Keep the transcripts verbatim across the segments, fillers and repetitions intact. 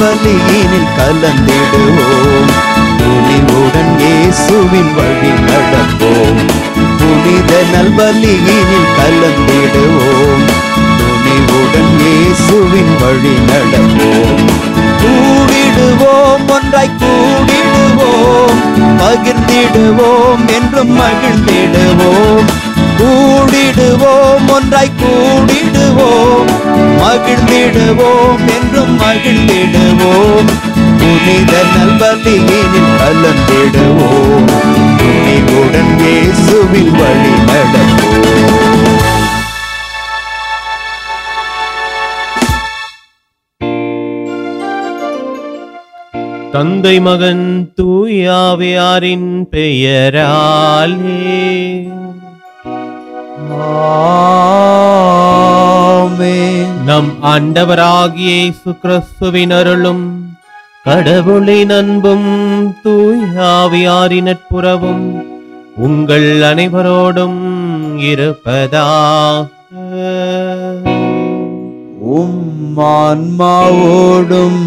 நல்பலியினில் கலந்திடுவோம். துணிவுடன் இயேசுவின் வழி நடப்போம். புனித நல்பலியினில் கலந்திடுவோம். துணிவுடன் இயேசுவின் வழி நடப்போம். கூடிடுவோம், ஒன்றாய் கூடிடுவோம், பகிர்ந்திடுவோம், என்றும் மகிழ்ந்திடுவோம். கூடிடுவோம், ஒன்றாய் கூடிடுவோம், மகிழ்ந்திடுவோம், என்றும் மகிழ்ந்திடுவோம். புனித நல்பலியினில் கலந்திடுவோம். துணிவுடன் இயேசுவின் வழி நடப்போம். தந்தை மகன் தூயாவியாரின் பெயராலே ஆமென். நம் ஆண்டவராகிய இயேசு கிறிஸ்துவின் அருளும் கடவுளின் அன்பும் தூயாவியாரின் நட்புறவும் உங்கள் அனைவரோடும் இருப்பதாக. உம் ஆன்மாவோடும்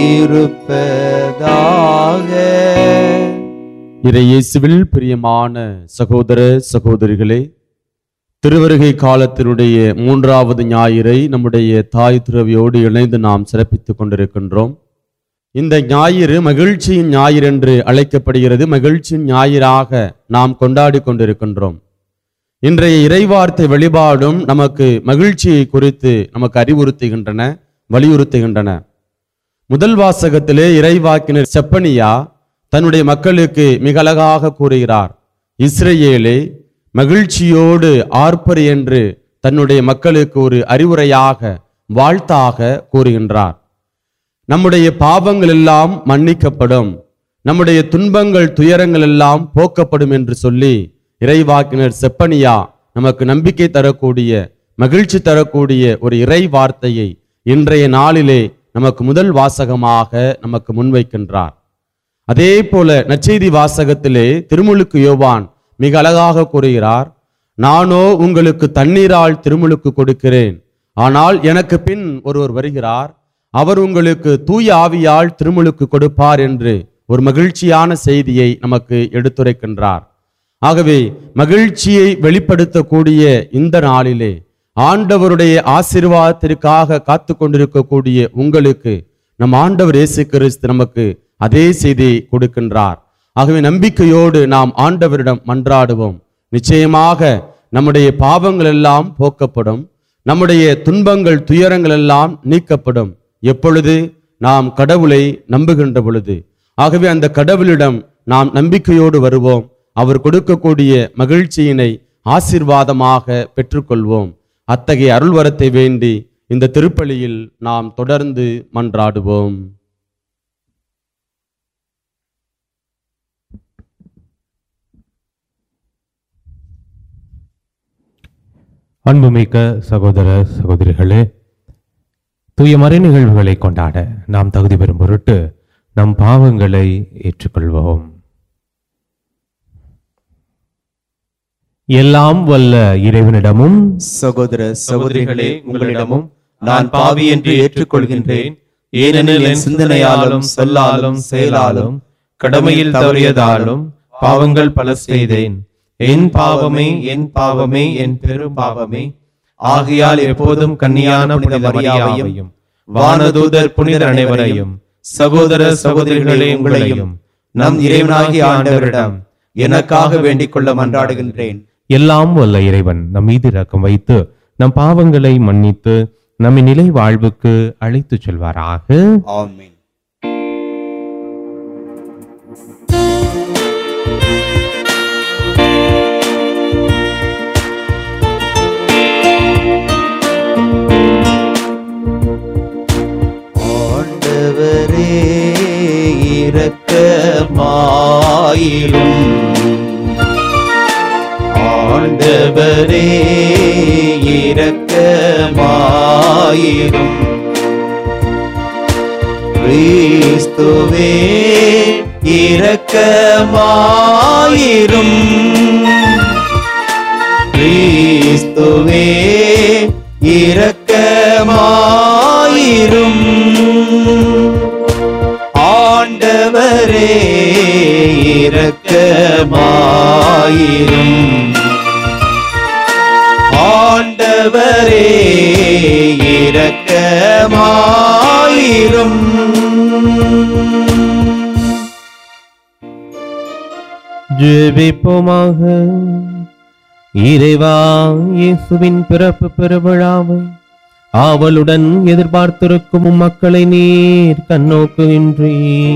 இருப்பதாக. இறையேசுவில் பிரியமான சகோதர சகோதரிகளே, திருவருகை காலத்தினுடைய மூன்றாவது ஞாயிறை நம்முடைய தாய் துறவியோடு இணைந்து நாம் சிறப்பித்துக் கொண்டிருக்கின்றோம். இந்த ஞாயிறு மகிழ்ச்சியின் ஞாயிறு என்று அழைக்கப்படுகிறது. மகிழ்ச்சியின் ஞாயிறாக நாம் கொண்டாடி கொண்டிருக்கின்றோம். இன்றைய இறைவார்த்தை வழிபாடும் நமக்கு மகிழ்ச்சியை குறித்து நமக்கு அறிவுறுத்துகின்றன, வலியுறுத்துகின்றன. முதல் வாசகத்திலே இறைவாக்கினர் செப்பனியா தன்னுடைய மக்களுக்கு மிக அழகாக கூறுகிறார். இஸ்ரேலே மகிழ்ச்சியோடு ஆர்ப்பரி என்று தன்னுடைய மக்களுக்கு ஒரு அறிவுரையாக, வாழ்த்தாக கூறுகின்றார். நம்முடைய பாவங்கள் எல்லாம் மன்னிக்கப்படும், நம்முடைய துன்பங்கள் துயரங்கள் எல்லாம் போக்கப்படும் என்று சொல்லி இறைவாக்கினர் செப்பனியா நமக்கு நம்பிக்கை தரக்கூடிய, மகிழ்ச்சி தரக்கூடிய ஒரு இறை வார்த்தையை இன்றைய நாளிலே நமக்கு முதல் வாசகமாக நமக்கு முன்வைக்கின்றார். அதே போல நற்செய்தி வாசகத்திலே திருமுழுக்கு யோவான் மிக அழகாக கூறுகிறார். நானோ உங்களுக்கு தண்ணீரால் திருமுழுக்கு கொடுக்கிறேன், ஆனால் எனக்கு பின் ஒருவர் வருகிறார், அவர் உங்களுக்கு தூய ஆவியால் திருமுழுக்கு கொடுப்பார் என்று ஒரு மகிழ்ச்சியான செய்தியை நமக்கு எடுத்துரைக்கின்றார். ஆகவே மகிழ்ச்சியை வெளிப்படுத்தக்கூடிய இந்த நாளிலே ஆண்டவருடைய ஆசீர்வாதத்திற்காக காத்து கொண்டிருக்கக்கூடிய உங்களுக்கு நம் ஆண்டவர் இயேசு கிறிஸ்து நமக்கு அதே செய்தியை கொடுக்கின்றார். ஆகவே நம்பிக்கையோடு நாம் ஆண்டவரிடம் மன்றாடுவோம். நிச்சயமாக நம்முடைய பாவங்கள் எல்லாம் போக்கப்படும், நம்முடைய துன்பங்கள் துயரங்கள் எல்லாம் நீக்கப்படும். எப்பொழுது? நாம் கடவுளை நம்புகின்ற பொழுது. ஆகவே அந்த கடவுளிடம் நாம் நம்பிக்கையோடு வருவோம். அவர் கொடுக்கக்கூடிய மகிழ்ச்சியினை ஆசீர்வாதமாக பெற்றுக்கொள்வோம். அத்தகைய அருள்வரத்தை வேண்டி இந்த திருப்பலியில் நாம் தொடர்ந்து மன்றாடுவோம். அன்புமிக்க சகோதர சகோதரிகளே, தூய மறை நிகழ்வுகளை கொண்டாட நாம் தகுதி பெறும் பொருட்டு நம் பாவங்களை ஏற்றுக்கொள்வோம். எல்லாம் வல்ல இறைவனிடமும் சகோதர சகோதரிகளே, உங்களிடமும் நான் பாவி என்று ஏற்றுக்கொள்கின்றேன். ஏனெனில் என் சிந்தனையாலும் சொல்லாலும் செயலாலும் கடமையில் தவறியதாலும் பாவங்கள் பல செய்தேன். என் பாவமே, என் பாவமே, என் பெரும் பாவமே. ஆகையால் எப்போதும் கன்னியான புனித மரியாவையும் வானதூதர் புனிதர் அனைவரையும் சகோதர சகோதரிகளே உங்களையும் நம் இறைவனாகிய ஆண்டவரிடம் எனக்காக வேண்டிக் கொள்ள மன்றாடுகின்றேன். எல்லாம் வல்ல இறைவன் நம் மீது இரக்கம் வைத்து நம் பாவங்களை மன்னித்து நம்மை நிலை வாழ்வுக்கு அழைத்து செல்வாராக. ஆமென். ஆண்டவரே இரக்கமாயிரும், ஆண்டவரே இரக்கமாயிரும். கிறிஸ்துவே இரக்கமாயிரும், கிறிஸ்துவே இரக்கமாயிரும். ஜெபிப்போமாக. இறைவா, இயேசுவின் பிறப்பு பெருவிழாவை ஆவலுடன் எதிர்பார்த்திருக்கும் மக்களை நீர் கண்ணோக்குகின்றீ.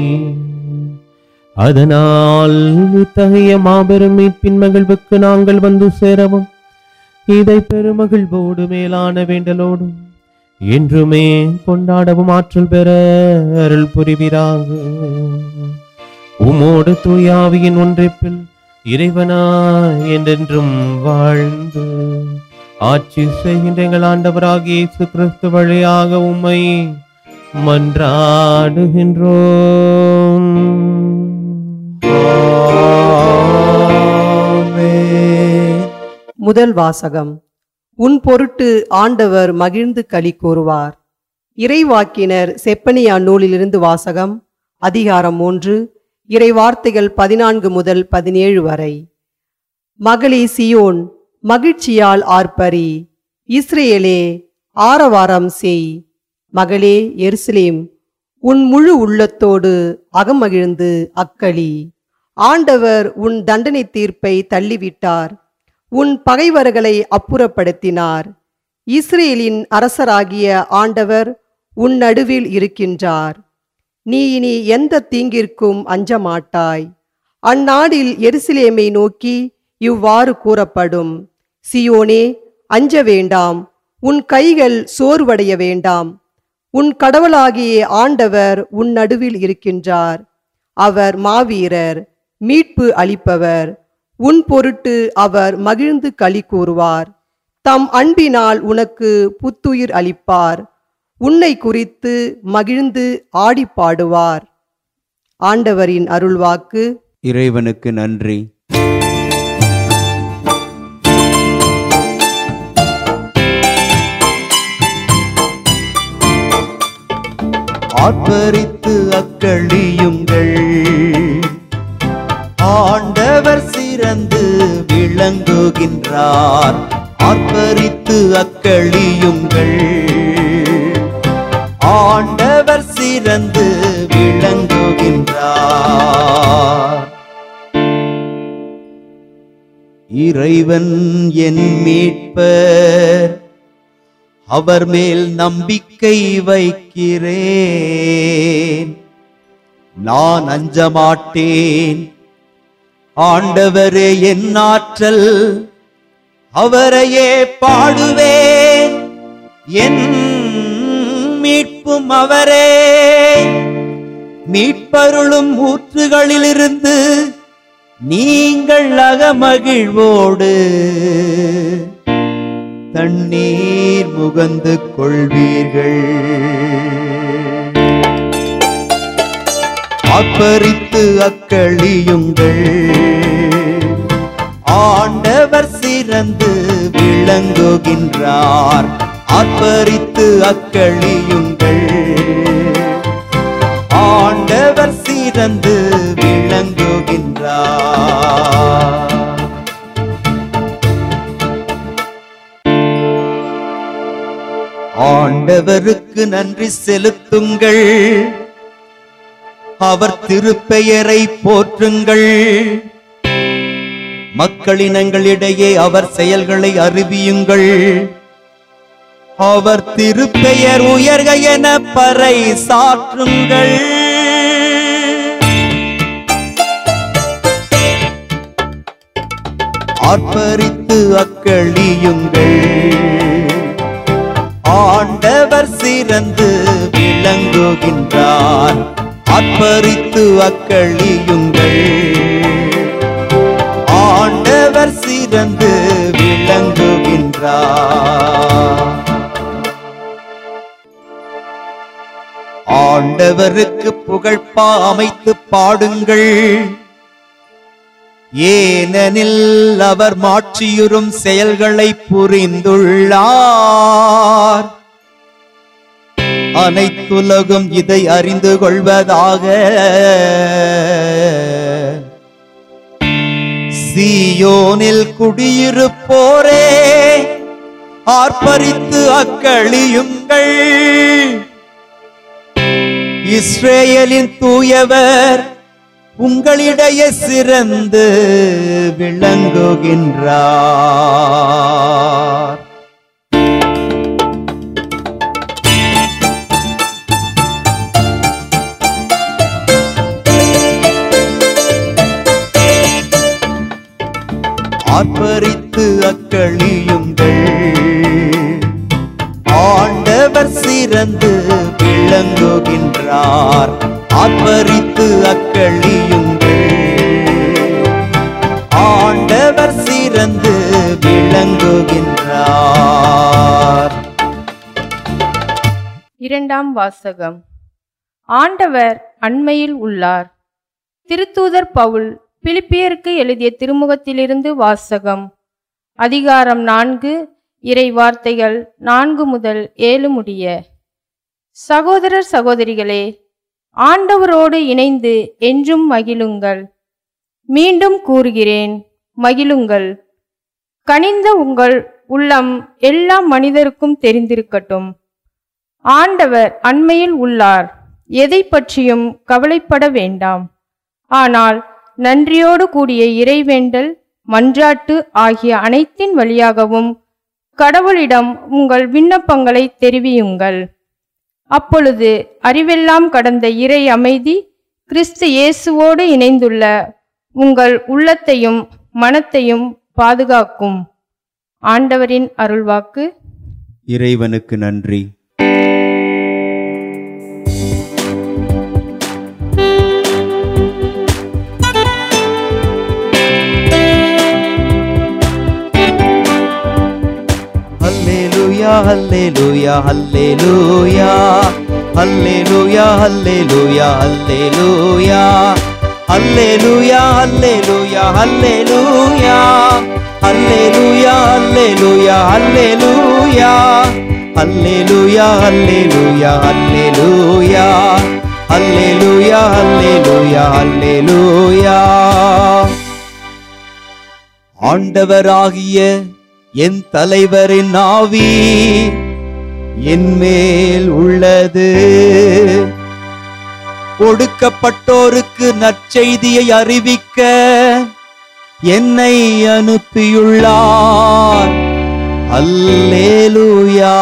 அதனால் இத்தகைய மாபெரும் மீட்பின் மகிழ்வுக்கு நாங்கள் வந்து சேரவும் இதை பெருமகிழ்வோடு மேலான வேண்டலோடும் என்றுமே கொண்டாடவும் ஆற்றல் பெற அருள் புரிவீராக. உமோடு தூயாவியின் ஒன்றிப்பில் இறைவனாய் என்றென்றும் வாழ்ந்து ஆட்சி செய்கின்ற எங்கள் ஆண்டவராகிய இயேசு கிறிஸ்து வழியாக உம்மை மன்றாடுகின்றோம். முதல் வாசகம். உன் பொருட்டு ஆண்டவர் மகிழ்ந்து களி கூறுவார். இறைவாக்கினர் செப்பனியா நூலிலிருந்து வாசகம். அதிகாரம் மூன்று, இறை வார்த்தைகள் பதினான்கு முதல் பதினேழு வரை. மகளே சியோன், மகிழ்ச்சியால் ஆர்ப்பரி. இஸ்ரேலே, ஆரவாரம் செய். மகளே எருசலேம், உன் முழு உள்ளத்தோடு அகமகிழ்ந்து அக்களி. ஆண்டவர் உன் தண்டனை தீர்ப்பை தள்ளிவிட்டார். உன் பகைவர்களை அப்புறப்படுத்தினார். இஸ்ரேலின் அரசராகிய ஆண்டவர் உன் நடுவில் இருக்கின்றார். நீ இனி எந்த தீங்கிற்கும் அஞ்சமாட்டாய். அந்நாடில் எருசலேமை நோக்கி இவ்வாறு கூறப்படும்: சியோனே, அஞ்ச வேண்டாம், உன் கைகள் சோர்வடைய வேண்டாம். உன் கடவுளாகிய ஆண்டவர் உன் நடுவில் இருக்கின்றார். அவர் மாவீரர், மீட்பு அளிப்பவர். உன் பொருட்டு அவர் மகிழ்ந்து களி கூறுவார். தம் அன்பினால் உனக்கு புத்துயிர் அளிப்பார். உன்னை குறித்து மகிழ்ந்து ஆடி பாடுவார். ஆண்டவரின் அருள்வாக்கு. இறைவனுக்கு நன்றி. ஆர்ப்பரித்து அக்களியுங்கள், ஆண்டவர் சிறந்து விளங்குகின்றார். ஆர்ப்பரித்து அக்களியுங்கள், ஆண்டவர் சிறந்து விளங்குகின்றார். இறைவன் என் மீட்பர், அவர் மேல் நம்பிக்கை வைக்கிறேன். நான் அஞ்ச மாட்டேன். ஆண்டவரே என் ஆற்றல், அவரையே பாடுவேன். என் மீட்பும் அவரே. மீட்பருளும் ஊற்றுகளிலிருந்து நீங்கள் அகமகிழ்வோடு தண்ணீர் முகந்து கொள்வீர்கள். ஆர்ப்பரித்து அக்களியுங்கள், ஆண்டவர் சிறந்து விளங்குகின்றார். ஆர்ப்பரித்து அக்களியுங்கள், ஆண்டவர் சிறந்து விளங்குகின்றார். ஆண்டவருக்கு நன்றி செலுத்துங்கள், அவர் திருப்பெயரை போற்றுங்கள். மக்களினங்களிடையே அவர் செயல்களை அறிவியுங்கள். அவர் திருப்பெயர் உயர்க என பறை சாற்றுங்கள். ஆர்ப்பரித்து அக்களியுங்கள், ஆண்டவர் சிறந்து விளங்குகின்றார். ஆர்ப்பரித்து அக்களியுங்கள், ஆண்டவர் சிறந்து விளங்குகின்றார். ஆண்டவருக்கு புகழ்பா அமைத்து பாடுங்கள், ஏனெனில் அவர் மாட்சியுறும் செயல்களை புரிந்துள்ளார். அனைத்துலகும் இதை அறிந்து கொள்வதாக. சீயோனில் குடியிருப்போரே, ஆர்ப்பரித்து அக்களியும் மகிழுங்கள். இஸ்ரேலின் தூயவர் உங்களிடையே சிறந்து விளங்குகின்றார். ஆர்ப்பரித்து அக்களியுங்கள், ஆண்டவர் சிறந்து விளங்குகின்றார். ஆர்ப்பரித்து அக்களியுங்கள், ஆண்டவர் சிறந்து விளங்குகின்றார். இரண்டாம் வாசகம். ஆண்டவர் அண்மையில் உள்ளார். திருத்தூதர் பவுல் பிலிப்பியருக்கு எழுதிய திருமுகத்திலிருந்து வாசகம். அதிகாரம் நான்கு, இறை வார்த்தைகள் நான்கு முதல் ஏழு முடிய. சகோதரர் சகோதரிகளே, ஆண்டவரோடு இணைந்து என்றும் மகிழுங்கள். மீண்டும் கூறுகிறேன், மகிழுங்கள். கனிந்த உங்கள் உள்ளம் எல்லா மனிதருக்கும் தெரிந்திருக்கட்டும். ஆண்டவர் அண்மையில் உள்ளார். எதை பற்றியும் கவலைப்பட வேண்டாம். ஆனால் நன்றியோடு கூடிய இறைவேண்டல், மன்றாட்டு ஆகிய அனைத்தின் வழியாகவும் கடவுளிடம் உங்கள் விண்ணப்பங்களை தெரிவியுங்கள். அப்பொழுது அறிவெல்லாம் கடந்த இறை அமைதி கிறிஸ்து இயேசுவோடு இணைந்துள்ள உங்கள் உள்ளத்தையும் மனத்தையும் பாதுகாக்கும். ஆண்டவரின் அருள்வாக்கு. இறைவனுக்கு நன்றி. Hallelujah, hallelujah, hallelujah, hallelujah, hallelujah, hallelujah, hallelujah, hallelujah, hallelujah, hallelujah, hallelujah, hallelujah, hallelujah, hallelujah, hallelujah, hallelujah, hallelujah. ஆண்டவராகிய என் தலைவரின் ஆவி என் மேல் உள்ளது. ஒடுக்கப்பட்டோருக்கு நற்செய்தியை அறிவிக்க என்னை அனுப்பியுள்ளார். அல்லேலூயா,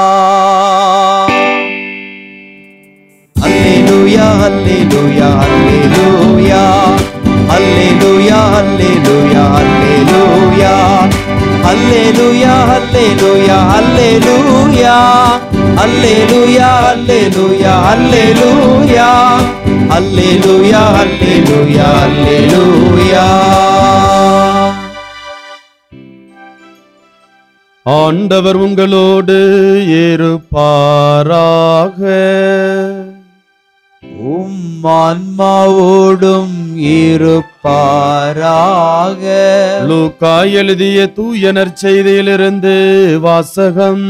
அல்லேலூயா, அல்லேலூயா, அல்லேலூயா, அல்லேலூயா, அல்லேலூயா, அல்லேலூயா, அல்லேலூயா, அல்லேலூயா, அல்லேலூயா, அல்லேலூயா, அல்லேலூயா, அல்லேலூயா, அல்லேலூயா, அல்லேலூயா, அல்லேலூயா. ஆண்டவர் உங்களோடு இருப்பாராக. உம் ஆன்மாவோடும் இருப்பாராக. லூக்கா எழுதிய தூய நற்செய்தியிலிருந்து வாசகம்.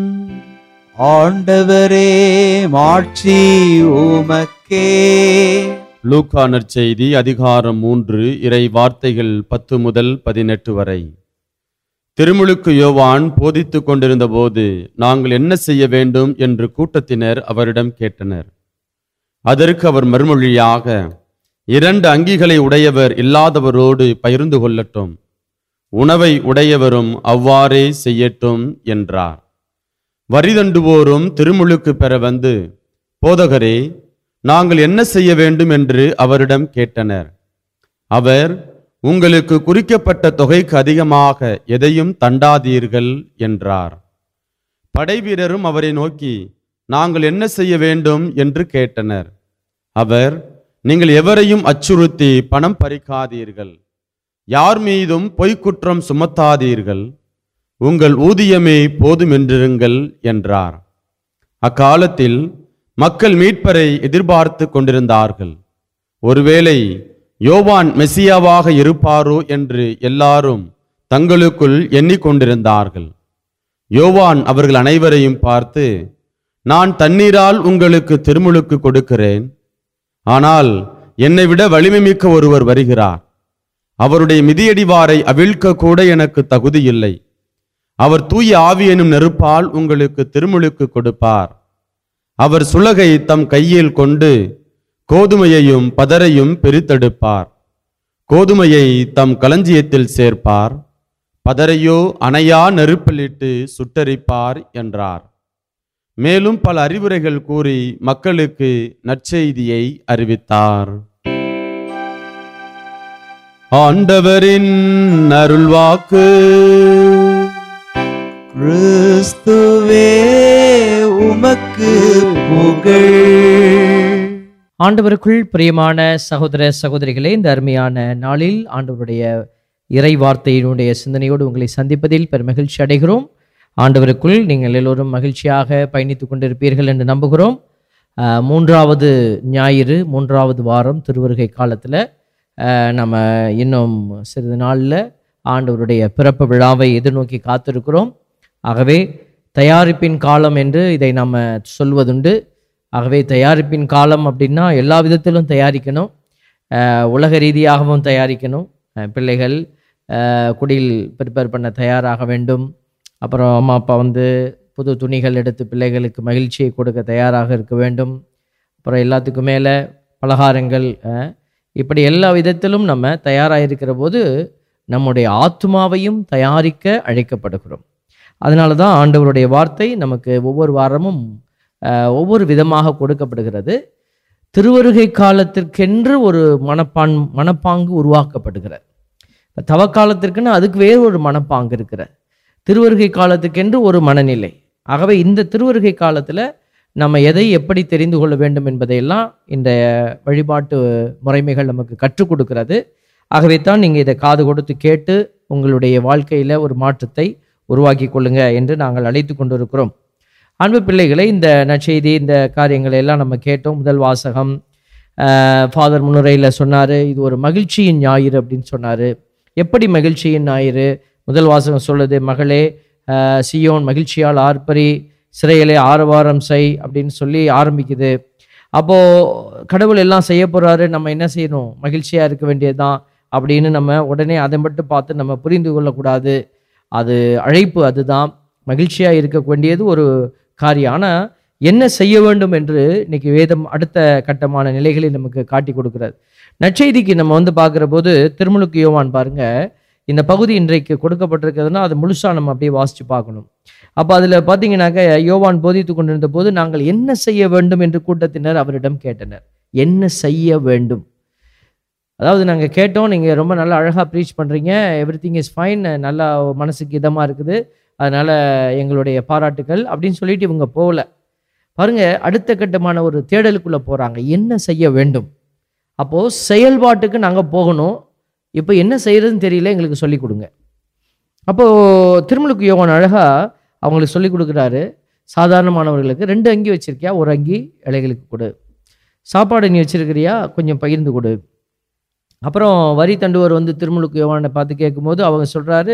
ஆண்டவரே, மாட்சி உமக்கே. லூக்கா நற்செய்தி அதிகாரம் மூன்று, இறை வார்த்தைகள் பத்து முதல் பதினெட்டு வரை. திருமுழுக்கு யோவான் போதித்துக் கொண்டிருந்த போது நாங்கள் என்ன செய்ய வேண்டும் என்று கூட்டத்தினர் அவரிடம் கேட்டனர். அதற்கு அவர் மறுமொழியாக, இரண்டு அங்கிகளை உடையவர் இல்லாதவரோடு பகிர்ந்து கொள்ளட்டும், உணவை உடையவரும் அவ்வாறே செய்யட்டும் என்றார். வரிதண்டுவோரும் திருமுழுக்கு பெற வந்து, போதகரே, நாங்கள் என்ன செய்ய வேண்டும் என்று அவரிடம் கேட்டனர். அவர், உங்களுக்கு குறிக்கப்பட்ட தொகைக்கு அதிகமாக எதையும் தண்டாதீர்கள் என்றார். படைவீரரும் அவரை நோக்கி, நாங்கள் என்ன செய்ய வேண்டும் என்று கேட்டனர். அவர், நீங்கள் எவரையும் அச்சுறுத்தி பணம் பறிக்காதீர்கள், யார் மீதும் பொய்க்குற்றம் சுமத்தாதீர்கள், உங்கள் ஊதியமே போதுமென்றிருங்கள் என்றார். அக்காலத்தில் மக்கள் மீட்பரை எதிர்பார்த்து கொண்டிருந்தார்கள். ஒருவேளை யோவான் மெசியாவாக இருப்பாரோ என்று எல்லாரும் தங்களுக்குள் எண்ணிக்கொண்டிருந்தார்கள். யோவான் அவர்கள் அனைவரையும் பார்த்து, நான் தண்ணீரால் உங்களுக்கு திருமுழுக்கு கொடுக்கிறேன், ஆனால் என்னை விட வலிமை மிக்க ஒருவர் வருகிறார், அவருடைய மிதியடிவாரை அவிழ்க்க கூட எனக்கு தகுதி இல்லை. அவர் தூய ஆவி எனும் நெருப்பால் உங்களுக்கு திருமுழுக்கு கொடுப்பார். அவர் சுலகை தம் கையில் கொண்டு கோதுமையையும் பதரையும் பிரித்தெடுப்பார். கோதுமையை தம் களஞ்சியத்தில் சேர்ப்பார், பதரையோ அணையா நெருப்பிலிட்டு சுட்டரிப்பார் என்றார். மேலும் பல அறிவுரைகள் கூறி மக்களுக்கு நற்செய்தியை அறிவித்தார். ஆண்டவரின் அருள்வாக்கு. கிறிஸ்துவே உமக்கு புகழ். ஆண்டவருக்குள் பிரியமான சகோதர சகோதரிகளே, இந்த அருமையான நாளில் ஆண்டவருடைய இறை வார்த்தையினுடைய சிந்தனையோடு உங்களை சந்திப்பதில் பெரும் மகிழ்ச்சி அடைகிறோம். ஆண்டவருக்குள் நீங்கள் எல்லோரும் மகிழ்ச்சியாக பயணித்து கொண்டிருப்பீர்கள் என்று நம்புகிறோம். மூன்றாவது ஞாயிறு, மூன்றாவது வாரம் திருவருகை காலத்தில் நம்ம இன்னும் சிறிது நாளில் ஆண்டவருடைய பிறப்பு விழாவை எதிர்நோக்கி காத்திருக்கிறோம். ஆகவே தயாரிப்பின் காலம் என்று இதை நம்ம சொல்வதுண்டு. ஆகவே தயாரிப்பின் காலம் அப்படின்னா எல்லா விதத்திலும் தயாரிக்கணும், உலக ரீதியாகவும் தயாரிக்கணும். பிள்ளைகள் குடியில் ப்ரிப்பேர் பண்ண தயாராக வேண்டும். அப்புறம் அம்மா அப்பா வந்து புது துணிகள் எடுத்து பிள்ளைகளுக்கு மகிழ்ச்சியை கொடுக்க தயாராக இருக்க வேண்டும். அப்புறம் எல்லாத்துக்கும் மேலே பலகாரங்கள், இப்படி எல்லா விதத்திலும் நம்ம தயாராக இருக்கிற போது நம்முடைய ஆத்மாவையும் தயாரிக்க அழைக்கப்படுகிறோம். அதனால தான் ஆண்டவருடைய வார்த்தை நமக்கு ஒவ்வொரு வாரமும் ஒவ்வொரு விதமாக கொடுக்கப்படுகிறது. திருவருகை காலத்திற்கென்று ஒரு மனப்பான் மனப்பாங்கு உருவாக்கப்படுகிறது. இப்போ தவக்காலத்திற்குன்னு அதுக்கு வேறு ஒரு மனப்பாங்கு இருக்கிற, திருவருகை காலத்துக்கென்று ஒரு மனநிலை. ஆகவே இந்த திருவருகை காலத்தில் நம்ம எதை எப்படி தெரிந்து கொள்ள வேண்டும் என்பதையெல்லாம் இந்த வழிபாட்டு முறைமைகள் நமக்கு கற்றுக் கொடுக்கிறது. ஆகவே தான் நீங்கள் இதை காது கொடுத்து கேட்டு உங்களுடைய வாழ்க்கையில் ஒரு மாற்றத்தை உருவாக்கி கொள்ளுங்க என்று நாங்கள் அழைத்து கொண்டிருக்கிறோம். அன்பு பிள்ளைகளை, இந்த நற்செய்தி, இந்த காரியங்களை எல்லாம் நம்ம கேட்டோம். முதல் வாசகம் ஃபாதர் முன்னுரையில் சொன்னார், இது ஒரு மகிழ்ச்சியின் ஞாயிறு அப்படின்னு சொன்னார். எப்படி மகிழ்ச்சியின் ஞாயிறு? முதல் வாசகம் சொல்லுது, மகளே சியோன் மகிழ்ச்சியால் ஆர்ப்பரி, சிறையிலே ஆரவாரம் செய் அப்படின்னு சொல்லி ஆரம்பிக்குது. அப்போது கடவுள் எல்லாம் செய்ய போகிறாரு, நம்ம என்ன செய்யணும்? மகிழ்ச்சியாக இருக்க வேண்டியதுதான் அப்படின்னு நம்ம உடனே அதை மட்டும் பார்த்து நம்ம புரிந்து கொள்ளக்கூடாது. அது அழைப்பு, அதுதான் மகிழ்ச்சியாக இருக்க வேண்டியது ஒரு காரியம். ஆனால் என்ன செய்ய வேண்டும் என்று இன்னைக்கு வேதம் அடுத்த கட்டமான நிலைகளில் நமக்கு காட்டி கொடுக்கிறது. நற்செய்திக்கு நம்ம வந்து பார்க்குற போது திருமுழுக்கு யோவான் பாருங்க, இந்த பகுதி இன்றைக்கு கொடுக்கப்பட்டிருக்கிறதுனா அது முழுசாக நம்ம அப்படியே வாசித்து பார்க்கணும். அப்போ அதில் பார்த்தீங்கன்னாக்க யோவான் போதித்து கொண்டிருந்த போது நாங்கள் என்ன செய்ய வேண்டும் என்று கூட்டத்தினர் அவரிடம் கேட்டனர். என்ன செய்ய வேண்டும்? அதாவது நாங்கள் கேட்டோம், நீங்கள் ரொம்ப நல்லா அழகாக ப்ரீச் பண்ணுறீங்க, எவ்ரி திங் இஸ் ஃபைன், நல்லா மனசுக்கு இதமாக இருக்குது, அதனால் எங்களுடைய பாராட்டுக்கள் அப்படின்னு சொல்லிட்டு இவங்க போகல. பாருங்கள், அடுத்த கட்டமான ஒரு தேடலுக்குள்ளே போகிறாங்க. என்ன செய்ய வேண்டும்? அப்போது செயல்பாட்டுக்கு நாங்கள் போகணும். இப்போ என்ன செய்கிறதுன்னு தெரியல, எங்களுக்கு சொல்லிக் கொடுங்க. அப்போது திருமுழுக்கு யோவான் அழகாக அவங்களுக்கு சொல்லிக் கொடுக்குறாரு. சாதாரணமானவர்களுக்கு ரெண்டு அங்கி வச்சுருக்கியா, ஒரு அங்கி இலைகளுக்கு கொடு. சாப்பாடு நீ வச்சுருக்கிறியா, கொஞ்சம் பகிர்ந்து கொடு. அப்புறம் வரி தண்டுவர் வந்து திருமுழுக்கு யோவானை பார்த்து கேட்கும்போது அவங்க சொல்கிறாரு,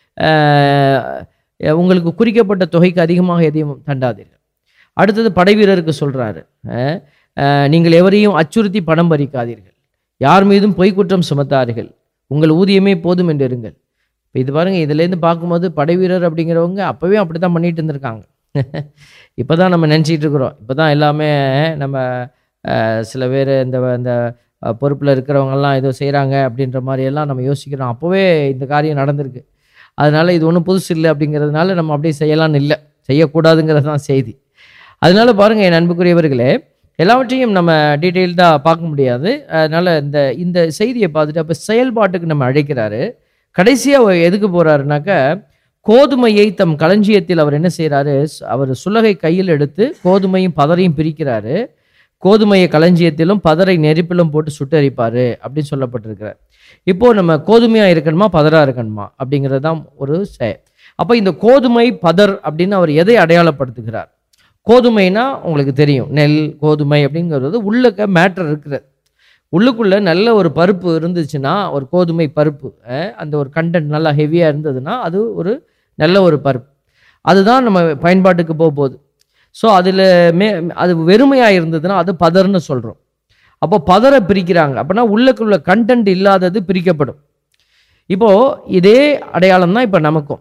உங்களுக்கு குறிக்கப்பட்ட தொகைக்கு அதிகமாக எதையும் தண்டாதீர்கள். அடுத்தது படை வீரருக்கு சொல்கிறாரு, நீங்கள் எவரையும் அச்சுறுத்தி பணம் பறிக்காதீர்கள், யார் மீதும் பொய்க்குற்றம் சுமத்தார்கள், உங்கள் ஊதியமே போதும் என்று இருங்கள். இப்போ இது பாருங்கள், இதுலேருந்து பார்க்கும்போது படை வீரர் அப்படிங்கிறவங்க அப்போவே அப்படி தான் பண்ணிட்டு இருந்திருக்காங்க. இப்போ தான் நம்ம நினச்சிட்டு இருக்கிறோம், இப்போ தான் எல்லாமே நம்ம சில பேர் இந்த இந்த பொறுப்பில் இருக்கிறவங்கெல்லாம் ஏதோ செய்கிறாங்க அப்படின்ற மாதிரியெல்லாம் நம்ம யோசிக்கிறோம். அப்போவே இந்த காரியம் நடந்திருக்கு. அதனால் இது ஒன்றும் புதுசு இல்லை அப்படிங்கிறதுனால நம்ம அப்படியே செய்யலான்னு இல்லை, செய்யக்கூடாதுங்கிறது தான் செய்தி. அதனால பாருங்கள் என் அன்புக்குரியவர்களே, எல்லாவற்றையும் நம்ம டீட்டெயில்டாக பார்க்க முடியாது. அதனால் இந்த இந்த செய்தியை பார்த்துட்டு அப்போ செயல்பாட்டுக்கு நம்ம அழைக்கிறாரு. கடைசியாக எதுக்கு போகிறாருனாக்க, கோதுமையை தம் களஞ்சியத்தில் அவர் என்ன செய்கிறாரு, அவர் சுலகை கையில் எடுத்து கோதுமையும் பதரையும் பிரிக்கிறாரு. கோதுமையை களஞ்சியத்திலும் பதரை நெருப்பிலும் போட்டு சுட்டரிப்பார் அப்படின்னு சொல்லப்பட்டிருக்கிறார். இப்போது நம்ம கோதுமையாக இருக்கணுமா பதராக இருக்கணுமா அப்படிங்கிறது தான் ஒரு செ அப்போ இந்த கோதுமை பதர் அப்படின்னு அவர் எதை அடையாளப்படுத்துகிறார்? கோதுமைனா உங்களுக்கு தெரியும், நெல் கோதுமை அப்படிங்கிறது உள்ளக்க மேட்டர் இருக்கிறது. உள்ளுக்குள்ளே நல்ல ஒரு பருப்பு இருந்துச்சுன்னா, ஒரு கோதுமை பருப்பு, அந்த ஒரு கண்டென்ட் நல்லா ஹெவியாக இருந்ததுன்னா அது ஒரு நல்ல ஒரு பருப்பு. அதுதான் நம்ம பயன்பாட்டுக்கு போக போகுது. ஸோ அதில் மே அது வெறுமையாக இருந்ததுன்னா அது பதர்னு சொல்கிறோம். அப்போ பதரை பிரிக்கிறாங்க அப்படின்னா உள்ளுக்குள்ள கண்டென்ட் இல்லாதது பிரிக்கப்படும். இப்போது இதே அடையாளம் தான் இப்போ நமக்கும்.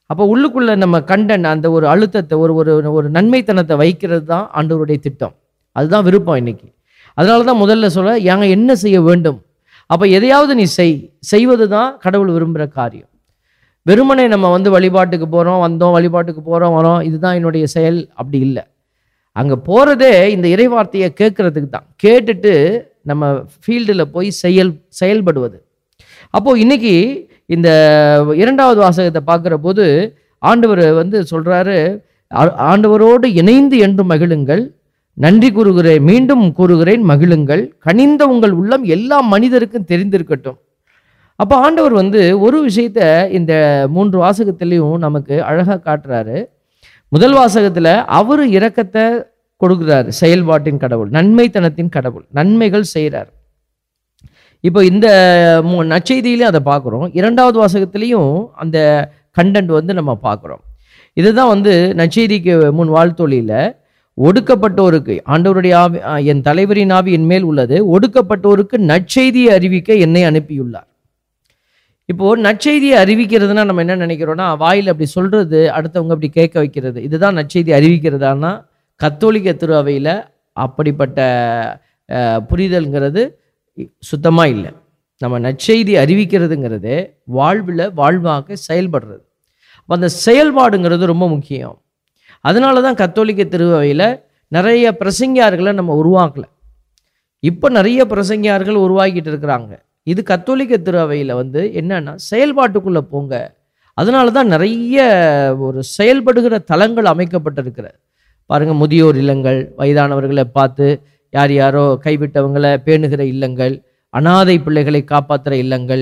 அப்போ உள்ளுக்குள்ள நம்ம கண்டன் அந்த ஒரு அழுத்தத்தை ஒரு ஒரு ஒரு நன்மைத்தனத்தை வைக்கிறது தான் ஆண்டவருடைய திட்டம். அதுதான் விருப்பம் இன்னைக்கு. அதனால தான் முதல்ல சொல்ல ஏங்க என்ன செய்ய வேண்டும். அப்போ எதையாவது நீ செய், செய்வது தான் கடவுள் விரும்புகிற காரியம். வெறுமனே நம்ம வந்து வழிபாட்டுக்கு போகிறோம், வந்தோம், வழிபாட்டுக்கு போகிறோம், வரோம், இதுதான் என்னுடைய செயல், அப்படி இல்லை. அங்கே போகிறதே இந்த இறைவார்த்தையை கேட்கறதுக்கு தான். கேட்டுட்டு நம்ம ஃபீல்டில் போய் செயல் செயல்படுவது. அப்போது இன்னைக்கு இந்த இரண்டாவது வாசகத்தை பார்க்குற போது ஆண்டவர் வந்து சொல்கிறாரு, ஆண்டவரோடு இணைந்து என்று மகிழுங்கள், நன்றி கூறுகிறேன், மீண்டும் கூறுகிறேன் மகிழுங்கள், கனிந்த உங்கள் உள்ளம் எல்லா மனிதருக்கும் தெரிந்திருக்கட்டும். அப்போ ஆண்டவர் வந்து ஒரு விஷயத்த இந்த மூன்று வாசகத்திலையும் நமக்கு அழகாக காட்டுறாரு. முதல் வாசகத்தில் அவர் இரக்கத்தை கொடுக்குறாரு, செயல்பாட்டின் கடவுள், நன்மைத்தனத்தின் கடவுள், நன்மைகள் செய்கிறார். இப்போ இந்த நற்செய்தியிலையும் அதை பார்க்குறோம். இரண்டாவது வாசகத்திலையும் அந்த கண்டென்ட் வந்து நம்ம பார்க்குறோம். இதுதான் வந்து நற்செய்திக்கு முன் வாழ்த்தொழியில் ஒடுக்கப்பட்டோருக்கு ஆண்டவருடைய ஆவி, என் தலைவரின் ஆவி என் மேல் உள்ளது, ஒடுக்கப்பட்டோருக்கு நற்செய்தியை அறிவிக்க என்னை அனுப்பியுள்ளார். இப்போது நற்செய்தியை அறிவிக்கிறதுனா நம்ம என்ன நினைக்கிறோன்னா, வாயில் அப்படி சொல்கிறது, அடுத்தவங்க அப்படி கேட்க வைக்கிறது, இதுதான் நற்செய்தி அறிவிக்கிறதானா கத்தோலிக்க திரு அவையில் அப்படிப்பட்ட புரிதல்ங்கிறது சுத்தமாக இல்லை. நம்ம நற்செய்தி அறிவிக்கிறதுங்கிறது வாழ்வில் வாழ்வாக செயல்படுறது. அப்போ அந்த செயல்பாடுங்கிறது ரொம்ப முக்கியம். அதனால தான் கத்தோலிக்க திருவையில் நிறைய பிரசங்கியார்களை நம்ம உருவாக்கலை. இப்போ நிறைய பிரசங்கியார்கள் உருவாக்கிட்டு இருக்கிறாங்க. இது கத்தோலிக்க திருவையில் வந்து என்னன்னா செயல்பாட்டுக்குள்ளே போங்க. அதனால தான் நிறைய ஒரு செயல்படுகிற தலங்கள் அமைக்கப்பட்டிருக்கிறது. பாருங்கள், முதியோர் இல்லங்கள், வயதானவர்களை பார்த்து யார் யாரோ கைவிட்டவங்களை பேணுகிற இல்லங்கள், அனாதை பிள்ளைகளை காப்பாற்றுற இல்லங்கள்,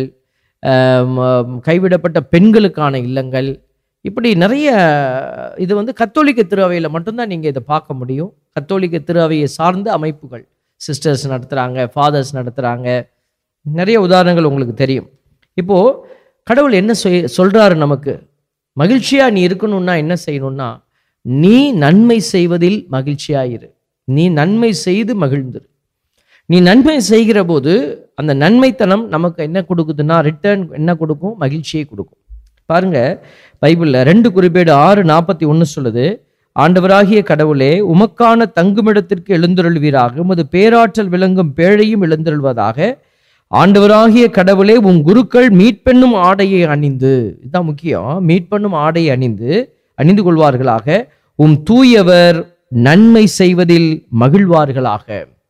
கைவிடப்பட்ட பெண்களுக்கான இல்லங்கள், இப்படி நிறைய. இது வந்து கத்தோலிக்க திருவையில் மட்டும்தான் நீங்கள் இதை பார்க்க முடியும். கத்தோலிக்க திருவையை சார்ந்த அமைப்புகள், சிஸ்டர்ஸ் நடத்துகிறாங்க, ஃபாதர்ஸ் நடத்துகிறாங்க, நிறைய உதாரணங்கள் உங்களுக்கு தெரியும். இப்போது கடவுள் என்ன சொல் சொல்கிறாரு நமக்கு, மகிழ்ச்சியாக நீ இருக்கணும்னா என்ன செய்யணும்னா, நீ நன்மை செய்வதில் மகிழ்ச்சியாயிரு, நீ நன்மை செய்து மகிழ்ந்துரு. நீ நன்மை செய்கிற போது அந்த நன்மைத்தனம் நமக்கு என்ன கொடுக்குதுன்னா, ரிட்டர்ன் என்ன கொடுக்கும், மகிழ்ச்சியை கொடுக்கும். பாருங்க, பைபிளில் ரெண்டு குறிப்பேடு ஆறு நாற்பத்தி ஒன்று சொல்லுது, ஆண்டவராகிய கடவுளே, உமக்கான தங்குமிடத்திற்கு எழுந்தருள்வீராக, உமது பேராற்றல் விளங்கும் பேழையும் எழுந்தருள்வதாக. ஆண்டவராகிய கடவுளே, உன் குருக்கள் மீட்பெண்ணும் ஆடையை அணிந்து, இதுதான் முக்கியம், மீட்பெண்ணும் ஆடையை அணிந்து அணிந்து கொள்வார்களாக, உம் தூயவர் நன்மை செய்வதில் மகிழ்வார்களாக.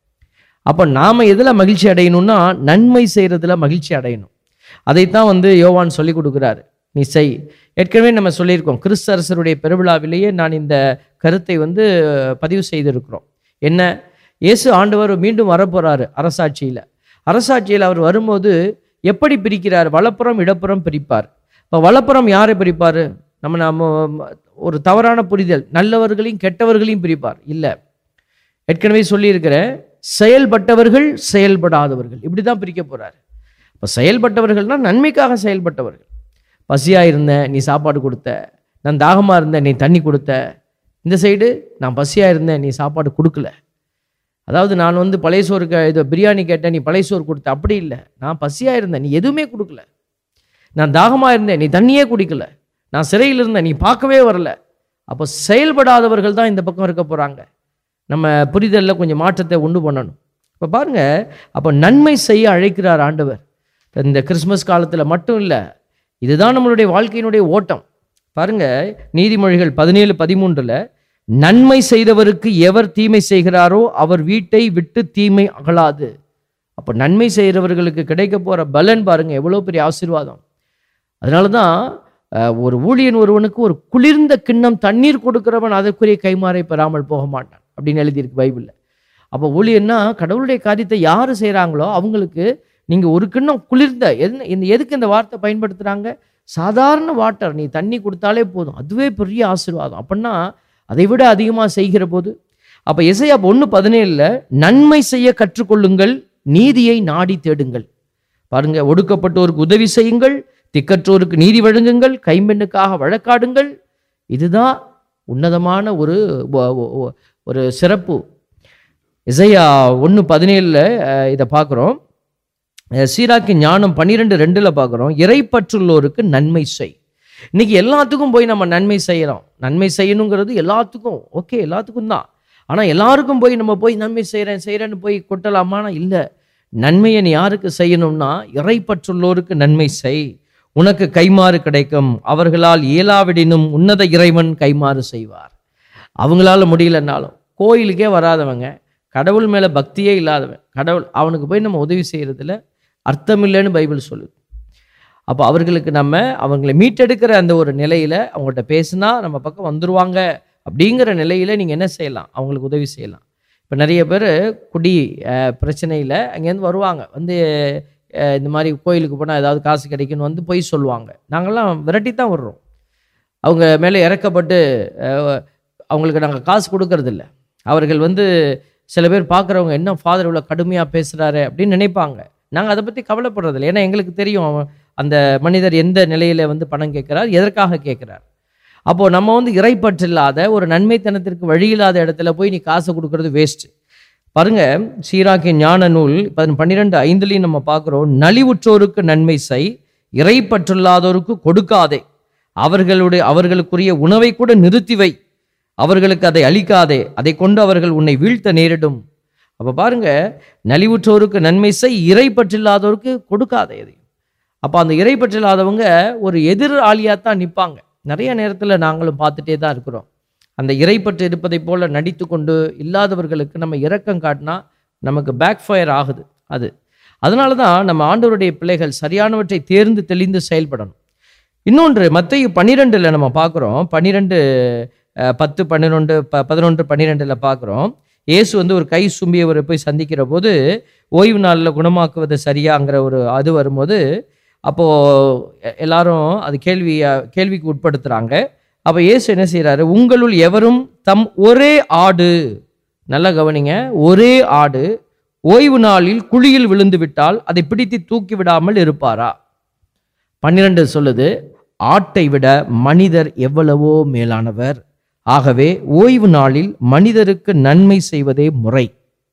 அப்போ நாம் எதில் மகிழ்ச்சி அடையணும்னா, நன்மை செய்கிறதுல மகிழ்ச்சி அடையணும். அதைத்தான் வந்து யோவான் சொல்லி கொடுக்குறாரு, நீ செய். ஏற்கனவே நம்ம சொல்லியிருக்கோம், கிறிஸ்து அரசருடைய பெருவிழாவிலேயே நான் இந்த கருத்தை வந்து பதிவு செய்திருக்கிறோம். என்ன, இயேசு ஆண்டவர் மீண்டும் வரப்போகிறாரு அரசாட்சியில். அரசாட்சியில் அவர் வரும்போது எப்படி பிரிக்கிறார், வலப்புறம் இடப்புறம் பிரிப்பார். இப்போ வலப்புறம் யாரை பிரிப்பார், நம்ம நம்ம ஒரு தவறான புரிதல், நல்லவர்களையும் கெட்டவர்களையும் பிரிப்பார். இல்லை, ஏற்கனவே சொல்லியிருக்கிற செயல்பட்டவர்கள் செயல்படாதவர்கள், இப்படி தான் பிரிக்க போகிறார். இப்போ செயல்பட்டவர்கள்னா நன்மைக்காக செயல்பட்டவர்கள். பசியாக இருந்தேன், நீ சாப்பாடு கொடுத்த. நான் தாகமாக இருந்தேன், நீ தண்ணி கொடுத்த. இந்த சைடு நான் பசியாக இருந்தேன், நீ சாப்பாடு கொடுக்கல. அதாவது நான் வந்து பழைய சோறு க இது பிரியாணி கேட்டேன், நீ பழைய சோறு கொடுத்த. அப்படி இல்லை, நான் பசியாக இருந்தேன், நீ எதுவுமே கொடுக்கல. நான் தாகமாக இருந்தேன், நீ தண்ணியே குடிக்கல. நான் சிறையில் இருந்தேன், நீ பார்க்கவே வரல. அப்போ செயல்படாதவர்கள் தான் இந்த பக்கம் இருக்க போகிறாங்க. நம்ம புரிதலில் கொஞ்சம் மாற்றத்தை உண்டு பண்ணணும். இப்போ பாருங்கள், அப்போ நன்மை செய்ய அழைக்கிறார் ஆண்டவர். இந்த கிறிஸ்மஸ் காலத்தில் மட்டும் இல்லை, இதுதான் நம்மளுடைய வாழ்க்கையினுடைய ஓட்டம். பாருங்கள், நீதிமொழிகள் பதினேழு பதிமூன்றில், நன்மை செய்தவருக்கு எவர் தீமை செய்கிறாரோ அவர் வீட்டை விட்டு தீமை அகலாது. அப்போ நன்மை செய்கிறவர்களுக்கு கிடைக்க போகிற பலன் பாருங்கள், எவ்வளோ பெரிய ஆசீர்வாதம். அதனால தான் ஒரு ஊழியன் ஒருவனுக்கு ஒரு குளிர்ந்த கிண்ணம் தண்ணீர் கொடுக்கிறவன் அதற்குரிய கைமாறை பெறாமல் போக மாட்டான் அப்படின்னு எழுதியிருக்கு பைபிளில். அப்போ ஊழியன்னா கடவுளுடைய காரியத்தை யார் செய்கிறாங்களோ அவங்களுக்கு நீங்கள் ஒரு கிண்ணம் குளிர்ந்த, எது இந்த எதுக்கு இந்த வார்த்தை பயன்படுத்துகிறாங்க, சாதாரண வாட்டர் நீ தண்ணி கொடுத்தாலே போதும், அதுவே பெரிய ஆசீர்வாதம். அப்படின்னா அதை விட அதிகமாக செய்கிற போது, அப்போ எசையா ஒன்று பதினேழில், நன்மை செய்ய கற்றுக்கொள்ளுங்கள், நீதியை நாடி தேடுங்கள். பாருங்க, ஒடுக்கப்பட்டோருக்கு உதவி செய்யுங்கள், திக்கற்றோருக்கு நீதி வழங்குங்கள், கைம்பெண்ணுக்காக வழக்காடுங்கள். இதுதான் உன்னதமான ஒரு ஒரு சிறப்பு. எசையா ஒன்று பதினேழில் இதை பார்க்குறோம். சீராக்கி ஞானம் பன்னிரெண்டு ரெண்டில் பார்க்குறோம், இறைப்பற்றுள்ளோருக்கு நன்மை செய். இன்னைக்கு எல்லாத்துக்கும் போய் நம்ம நன்மை செய்கிறோம். நன்மை செய்யணுங்கிறது எல்லாத்துக்கும் ஓகே, எல்லாத்துக்கும் தான். ஆனால் எல்லாருக்கும் போய் நம்ம போய் நன்மை செய்கிறேன் செய்கிறேன்னு போய் கொட்டலாமான்னா இல்லை. நன்மையை நீ யாருக்கு செய்யணும்னா இறைப்பற்றுள்ளோருக்கு நன்மை செய், உனக்கு கைமாறு கிடைக்கும். அவர்களால் இயலாவிடினும் உன்னத இறைவன் கைமாறு செய்வார். அவங்களால முடியலன்னாலும், கோயிலுக்கே வராதவங்க, கடவுள் மேலே பக்தியே இல்லாதவன், கடவுள் அவனுக்கு போய் நம்ம உதவி செய்கிறதுல அர்த்தமில்லைன்னு பைபிள் சொல்லுது. அப்போ அவர்களுக்கு நம்ம அவங்களை மீட்டெடுக்கிற அந்த ஒரு நிலையில் அவங்கள்ட்ட பேசினா நம்ம பக்கம் வந்துடுவாங்க அப்படிங்கிற நிலையில் நீங்கள் என்ன செய்யலாம், அவங்களுக்கு உதவி செய்யலாம். இப்போ நிறைய பேர் குடி பிரச்சனையில் அங்கேருந்து வருவாங்க, வந்து இந்த மாதிரி கோயிலுக்கு போனால் ஏதாவது காசு கிடைக்குன்னு வந்து போய் சொல்லுவாங்க. நாங்கள்லாம் விரட்டி தான் விடுறோம். அவங்க மேலே இறக்கப்பட்டு அவங்களுக்கு நாங்கள் காசு கொடுக்கறதில்ல. அவர்கள் வந்து சில பேர் பார்க்குறவங்க என்ன ஃபாதர் இவ்வளோ கடுமையாக பேசுகிறாரு அப்படின்னு நினைப்பாங்க. நாங்கள் அதை பற்றி கவலைப்படுறதில்ல. ஏன்னா எங்களுக்கு தெரியும் அந்த மனிதர் எந்த நிலையில் வந்து பணம் கேட்குறார், எதற்காக கேட்குறார். அப்போது நம்ம வந்து இறைப்பற்றில்லாத ஒரு நன்மைத்தனத்திற்கு வழி இல்லாத இடத்துல போய் நீ காசு கொடுக்கறது வேஸ்ட்டு. பாருங்க, சீராக்கின் ஞான நூல் பன்னிரெண்டு ஐந்துலையும் நம்ம பார்க்குறோம், நலிவுற்றோருக்கு நன்மை செய், இறைப்பற்றில்லாதோருக்கு கொடுக்காதே, அவர்களுடைய அவர்களுக்குரிய உணவை கூட நிறுத்தி வை, அவர்களுக்கு அதை அளிக்காதே, அதை கொண்டு அவர்கள் உன்னை வீழ்த்த நேரிடும். அப்போ பாருங்க, நலிவுற்றோருக்கு நன்மை செய், இறைப்பற்றில்லாதோருக்கு கொடுக்காதே எதையும். அப்போ அந்த இறைப்பற்றில்லாதவங்க ஒரு எதிராளியாகத்தான் நிற்பாங்க. நிறைய நேரத்தில் நாங்களும் பார்த்துட்டே தான் இருக்கிறோம். அந்த இறைப்பற்று இருப்பதை போல நடித்து கொண்டு இல்லாதவர்களுக்கு நம்ம இரக்கம் காட்டினா நமக்கு பேக் ஃபயர் ஆகுது. அது அதனால தான் நம்ம ஆண்டவருடைய பிள்ளைகள் சரியானவற்றை தேர்ந்து தெளிந்து செயல்படணும். இன்னொன்று மத்தேயு பன்னிரெண்டில் நம்ம பார்க்குறோம், பன்னிரெண்டு பத்து பன்னிரெண்டு ப பதினொன்று பன்னிரெண்டில் பார்க்குறோம், இயேசு வந்து ஒரு கை சும்பியவரை போய் சந்திக்கிற போது ஓய்வு நாளில் குணமாக்குவது சரியாங்கிற ஒரு அது வரும்போது, அப்போது எல்லாரும் அது கேள்வி கேள்விக்கு உட்படுத்துகிறாங்க. அப்போ இயேசு என்ன செய்கிறாரு, உங்களுள் எவரும் தம் ஒரே ஆடு, நல்லா கவனிங்க, ஒரே ஆடு ஓய்வு நாளில் குழியில் விழுந்து விட்டால் அதை பிடித்து தூக்கி விடாமல் இருப்பாரா? பன்னிரெண்டு சொல்லுது, ஆட்டை விட மனிதர் எவ்வளவோ மேலானவர், ஆகவே ஓய்வு நாளில் மனிதருக்கு நன்மை செய்வதே முறை.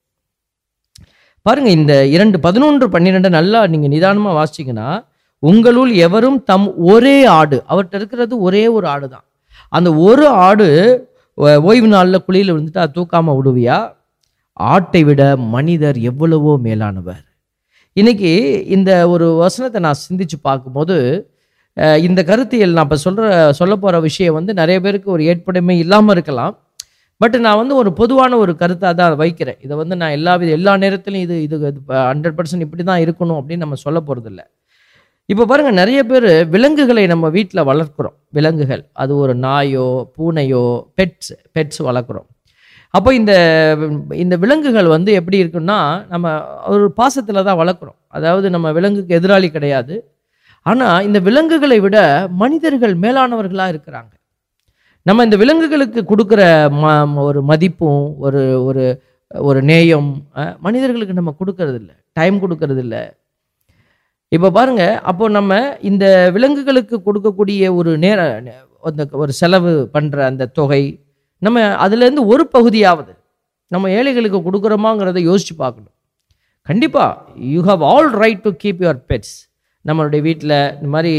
பாருங்க, இந்த இரண்டு பதினொன்று பன்னிரெண்டு நல்லா நீங்க நிதானமா வாசிச்சீங்கன்னா, உங்களுள் எவரும் தம் ஒரே ஆடு, அவர்கிட்ட இருக்கிறது ஒரே ஒரு ஆடு தான், அந்த ஒரு ஆடு ஓய்வு நாளில் குழியில் விழுந்துட்டு அது தூக்காம விடுவியா? ஆட்டை விட மனிதர் எவ்வளவோ மேலானவர். இன்னைக்கு இந்த ஒரு வசனத்தை நான் சிந்திச்சு பார்க்கும்போது, இந்த கருத்தியல் நான் இப்போ சொல்கிற சொல்ல போகிற விஷயம் வந்து நிறைய பேருக்கு ஒரு ஏற்புடைமை இல்லாமல் இருக்கலாம். பட் நான் வந்து ஒரு பொதுவான ஒரு கருத்தாக தான் வைக்கிறேன். இதை வந்து நான் எல்லா வித எல்லா நேரத்திலையும் இது இது ஹண்ட்ரட் பர்சன்ட் இப்படி தான் இருக்கணும் அப்படின்னு நம்ம சொல்ல போகிறதில்ல. இப்போ பாருங்கள், நிறைய பேர் விலங்குகளை நம்ம வீட்டில் வளர்க்குறோம். விலங்குகள், அது ஒரு நாயோ பூனையோ பெட்ஸ் பெட்ஸ் வளர்க்குறோம். அப்போ இந்த இந்த விலங்குகள் வந்து எப்படி இருக்குன்னா, நம்ம ஒரு பாசத்தில் தான் வளர்க்குறோம். அதாவது நம்ம விலங்குக்கு எதிராளி கிடையாது. ஆனால் இந்த விலங்குகளை விட மனிதர்கள் மேலானவர்களாக இருக்கிறாங்க. நம்ம இந்த விலங்குகளுக்கு கொடுக்குற ம ஒரு மதிப்பும் ஒரு ஒரு ஒரு நேயம் மனிதர்களுக்கு நம்ம கொடுக்கறதில்ல, டைம் கொடுக்கறதில்ல. இப்போ பாருங்க, அப்போ நம்ம இந்த விலங்குகளுக்கு கொடுக்கக்கூடிய ஒரு நேர அந்த ஒரு செலவு பண்ணுற அந்த தொகை, நம்ம அதுலேருந்து ஒரு பகுதியாவது நம்ம ஏழைகளுக்கு கொடுக்குறோமாங்கிறத யோசிச்சு பார்க்கணும். கண்டிப்பாக you have all right to keep your pets. நம்மளுடைய வீட்டில் இந்த மாதிரி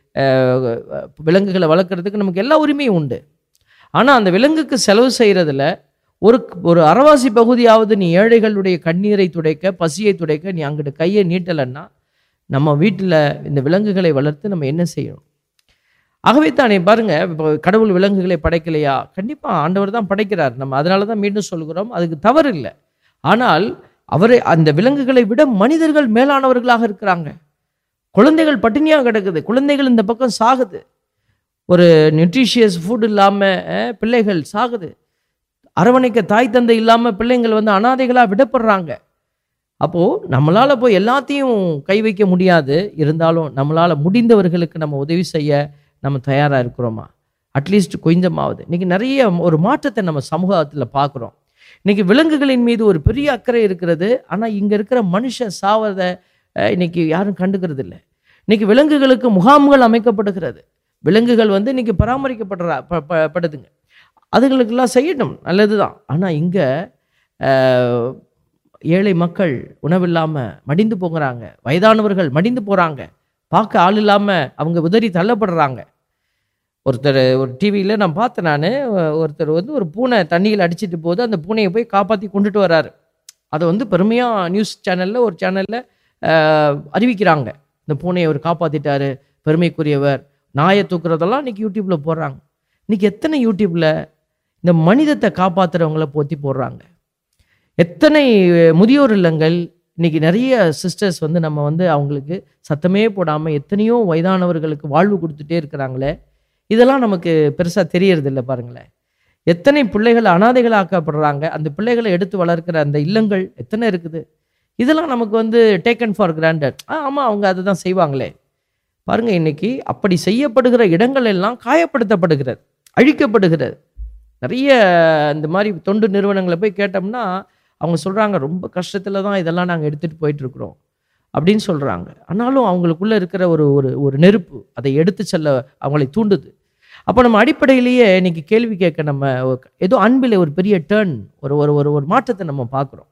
விலங்குகளை வளர்க்குறதுக்கு நமக்கு எல்லா உரிமையும் உண்டு. ஆனால் அந்த விலங்குக்கு செலவு செய்கிறதுல ஒரு ஒரு அரைவாசி பகுதியாவது நீ ஏழைகளுடைய கண்ணீரை துடைக்க, பசியை துடைக்க நீ அங்கிட்டு கையை நீட்டலைன்னா நம்ம வீட்டில் இந்த விலங்குகளை வளர்த்து நம்ம என்ன செய்யணும்? ஆகவே தானே பாருங்க, இப்போ கடவுள் விலங்குகளை படைக்கலையா? கண்டிப்பாக ஆண்டவர் தான் படைக்கிறார். நம்ம அதனால தான் மீண்டும் சொல்கிறோம், அதுக்கு தவறு இல்லை. ஆனால் அவரை அந்த விலங்குகளை விட மனிதர்கள் மேலானவர்களாக இருக்கிறாங்க. குழந்தைகள் பட்டினியாக கிடக்குது, குழந்தைகள் இந்த பக்கம் சாகுது, ஒரு நியூட்ரிஷியஸ் ஃபுட் இல்லாமல் பிள்ளைகள் சாகுது, அரவணைக்க தாய் தந்தை இல்லாமல் பிள்ளைங்கள் வந்து அனாதைகளாக விடப்படுறாங்க. அப்போது நம்மளால் போய் எல்லாத்தையும் கை வைக்க முடியாது, இருந்தாலும் நம்மளால் முடிந்தவர்களுக்கு நம்ம உதவி செய்ய நம்ம தயாராக இருக்கிறோமா? அட்லீஸ்ட் கொஞ்சமாவது. இன்றைக்கி நிறைய ஒரு மாற்றத்தை நம்ம சமூகத்தில் பார்க்குறோம். இன்றைக்கி விலங்குகளின் மீது ஒரு பெரிய அக்கறை இருக்கிறது. ஆனால் இங்கே இருக்கிற மனுஷன் சாவதை இன்னைக்கு யாரும் கண்டுக்கிறது இல்லை. இன்னைக்கு விலங்குகளுக்கு முகாம்கள் அமைக்கப்படுகிறது. விலங்குகள் வந்து இன்னைக்கு பராமரிக்கப்படுறா படுதுங்க. அதுகளுக்கெல்லாம் செய்யணும், நல்லது தான். ஆனால் இங்கே ஏழை மக்கள் உணவில்லாமல் மடிந்து போகிறாங்க, வயதானவர்கள் மடிந்து போகிறாங்க, பார்க்க ஆள் இல்லாமல் அவங்க உதறி தள்ளப்படுறாங்க. ஒருத்தர் ஒரு டிவியில் நான் பார்த்தேன், நான் ஒருத்தர் வந்து ஒரு பூனை தண்ணியில் அடிச்சிட்டு போது அந்த பூனையை போய் காப்பாற்றி கொண்டுட்டு வராரு. அதை வந்து பெருமையாக நியூஸ் சேனலில் ஒரு சேனலில் அறிவிக்கிறாங்க, இந்த பூனையை அவர் காப்பாற்றிட்டாரு, பெருமைக்குரியவர். நாயை தூக்குறதெல்லாம் இன்றைக்கி யூடியூப்பில் போடுறாங்க. இன்றைக்கி எத்தனை யூடியூப்பில் இந்த மனிதத்தை காப்பாற்றுறவங்கள போற்றி போடுறாங்க. எத்தனை முதியோர் இல்லங்கள் இன்றைக்கி நிறைய சிஸ்டர்ஸ் வந்து நம்ம வந்து அவங்களுக்கு சத்தமே போடாமல் எத்தனையோ வயதானவர்களுக்கு வாழ்வு கொடுத்துட்டே இருக்கிறாங்களே, இதெல்லாம் நமக்கு பெருசாக தெரியறதில்லை. பாருங்களேன், எத்தனை பிள்ளைகள் அனாதைகள் ஆக்கப்படுறாங்க, அந்த பிள்ளைகளை எடுத்து வளர்க்கிற அந்த இல்லங்கள் எத்தனை இருக்குது. இதெல்லாம் நமக்கு வந்து டேக்கன் ஃபார் கிராண்டட். ஆ ஆமாம், அவங்க அதை தான் செய்வாங்களே. பாருங்கள், இன்னைக்கு அப்படி செய்யப்படுகிற இடங்கள் எல்லாம் காயப்படுத்தப்படுகிறது, அழிக்கப்படுகிறது. நிறைய இந்த மாதிரி தொண்டு நிறுவனங்களை போய் கேட்டோம்னா அவங்க சொல்கிறாங்க, ரொம்ப கஷ்டத்தில் தான் இதெல்லாம் நாங்கள் எடுத்துகிட்டு போயிட்டுருக்குறோம் அப்படின்னு சொல்கிறாங்க. ஆனாலும் அவங்களுக்குள்ளே இருக்கிற ஒரு ஒரு ஒரு நெருப்பு அதை எடுத்து செல்ல அவங்களை தூண்டுது. அப்போ நம்ம அடிப்படையிலேயே இன்னைக்கு கேள்வி கேட்க நம்ம ஏதோ அன்பில் ஒரு பெரிய டேர்ன், ஒரு ஒரு ஒரு ஒரு மாற்றத்தை நம்ம பார்க்குறோம்.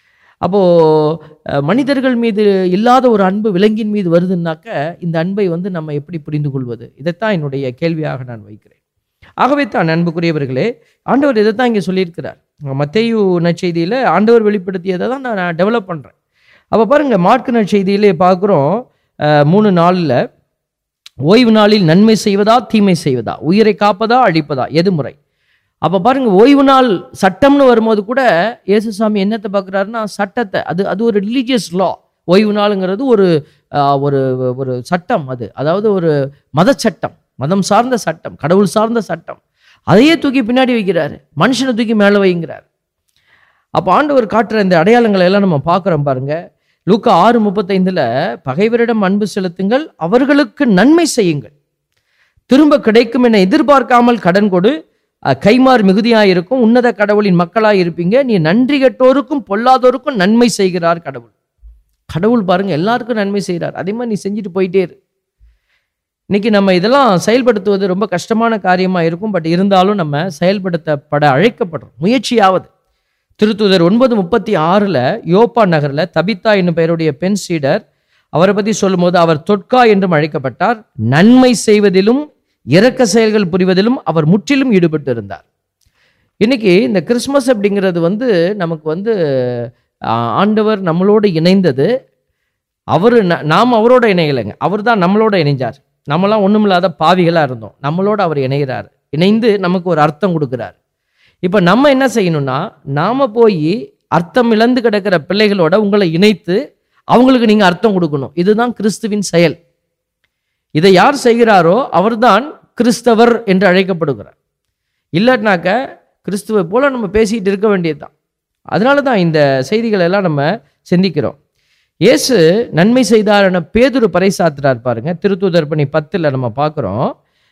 அப்போது மனிதர்கள் மீது இல்லாத ஒரு அன்பு விலங்கின் மீது வருதுன்னாக்க இந்த அன்பை வந்து நம்ம எப்படி புரிந்து கொள்வது? இதைத்தான் என்னுடைய கேள்வியாக நான் வைக்கிறேன். ஆகவே தான் அன்புக்குரியவர்களே, ஆண்டவர் இதை தான் இங்கே சொல்லியிருக்கிறார். மத்தேயு நற்செய்தியில் ஆண்டவர் வெளிப்படுத்தியதை தான் நான் டெவலப் பண்ணுறேன். அப்போ பாருங்கள், மார்க்கு நற்செய்தியிலே பார்க்குறோம் மூணு நாளில், ஓய்வு நாளில் நன்மை செய்வதா தீமை செய்வதா, உயிரை காப்பதா அழிப்பதா, எது முறை? அப்போ பாருங்கள், ஓய்வு நாள் சட்டம்னு வரும்போது கூட இயேசுசாமி என்னத்தை பார்க்குறாருன்னா சட்டத்தை. அது அது ஒரு ரிலீஜியஸ் லா. ஓய்வு நாளுங்கிறது ஒரு ஒரு ஒரு சட்டம், அது அதாவது ஒரு மத சட்டம், மதம் சார்ந்த சட்டம், கடவுள் சார்ந்த சட்டம். அதையே தூக்கி பின்னாடி வைக்கிறாரு, மனுஷனை தூக்கி மேலே வைங்கிறார். அப்போ ஆண்டவர் காட்டுற இந்த அடையாளங்களை எல்லாம் நம்ம பார்க்குறோம். பாருங்க, லூக்கா ஆறு முப்பத்தைந்துல பகைவரிடம் அன்பு செலுத்துங்கள், அவர்களுக்கு நன்மை செய்யுங்கள், திரும்ப கிடைக்கும் என எதிர்பார்க்காமல் கடன் கொடு, கைமாறு மிகுதியாக இருக்கும், உன்னத கடவுளின் மக்களாக இருப்பீங்க, நீ நன்றி கெட்டோருக்கும் பொல்லாதோருக்கும் நன்மை செய்கிறார் கடவுள். கடவுள் பாருங்க எல்லாருக்கும் நன்மை செய்கிறார். அதே மாதிரி நீ செஞ்சுட்டு போயிட்டே இரு. இன்னைக்கு நம்ம இதெல்லாம் செயல்படுத்துவது ரொம்ப கஷ்டமான காரியமாக இருக்கும். பட் இருந்தாலும் நம்ம செயல்படுத்தப்பட அழைக்கப்படுறோம், முயற்சியாவது. திருத்தூதர் ஒன்பது முப்பத்தி ஆறில் யோப்பா நகரில் தபித்தா என்னும் பெயருடைய பெண் சீடர், அவரை பற்றி சொல்லும்போது அவர் தொட்கா என்றும் அழைக்கப்பட்டார். நன்மை செய்வதிலும் இரக்க செயல்கள் புரிவதிலும் அவர் முற்றிலும் ஈடுபட்டு இருந்தார். இன்னைக்கு இந்த கிறிஸ்மஸ் அப்படிங்கிறது வந்து நமக்கு வந்து ஆண்டவர் நம்மளோடு இணைந்தது. அவர் நாம் அவரோட இணையலைங்க, அவர் தான் நம்மளோட இணைஞ்சார். நம்மளாம் ஒன்றுமில்லாத பாவிகளாக இருந்தோம், நம்மளோட அவர் இணைகிறார், இணைந்து நமக்கு ஒரு அர்த்தம் கொடுக்குறார். இப்போ நம்ம என்ன செய்யணும்னா, நாம் போய் அர்த்தம் இழந்து கிடக்கிற பிள்ளைகளோட உங்களை இணைத்து அவங்களுக்கு நீங்கள் அர்த்தம் கொடுக்கணும். இதுதான் கிறிஸ்துவின் செயல். இதை யார் செய்கிறாரோ அவர்தான் கிறிஸ்தவர் என்று அழைக்கப்படுகிறார். இல்லாட்டினாக்க கிறிஸ்துவை போல நம்ம பேசிகிட்டு இருக்க வேண்டியது தான். அதனால தான் இந்த செய்திகள் எல்லாம் நம்ம சிந்திக்கிறோம். இயேசு நன்மை செய்தார் என பேதுரு பறைசாத்துறார் பாருங்க. திருத்தூதர் பணி பத்தில் நம்ம பார்க்குறோம்.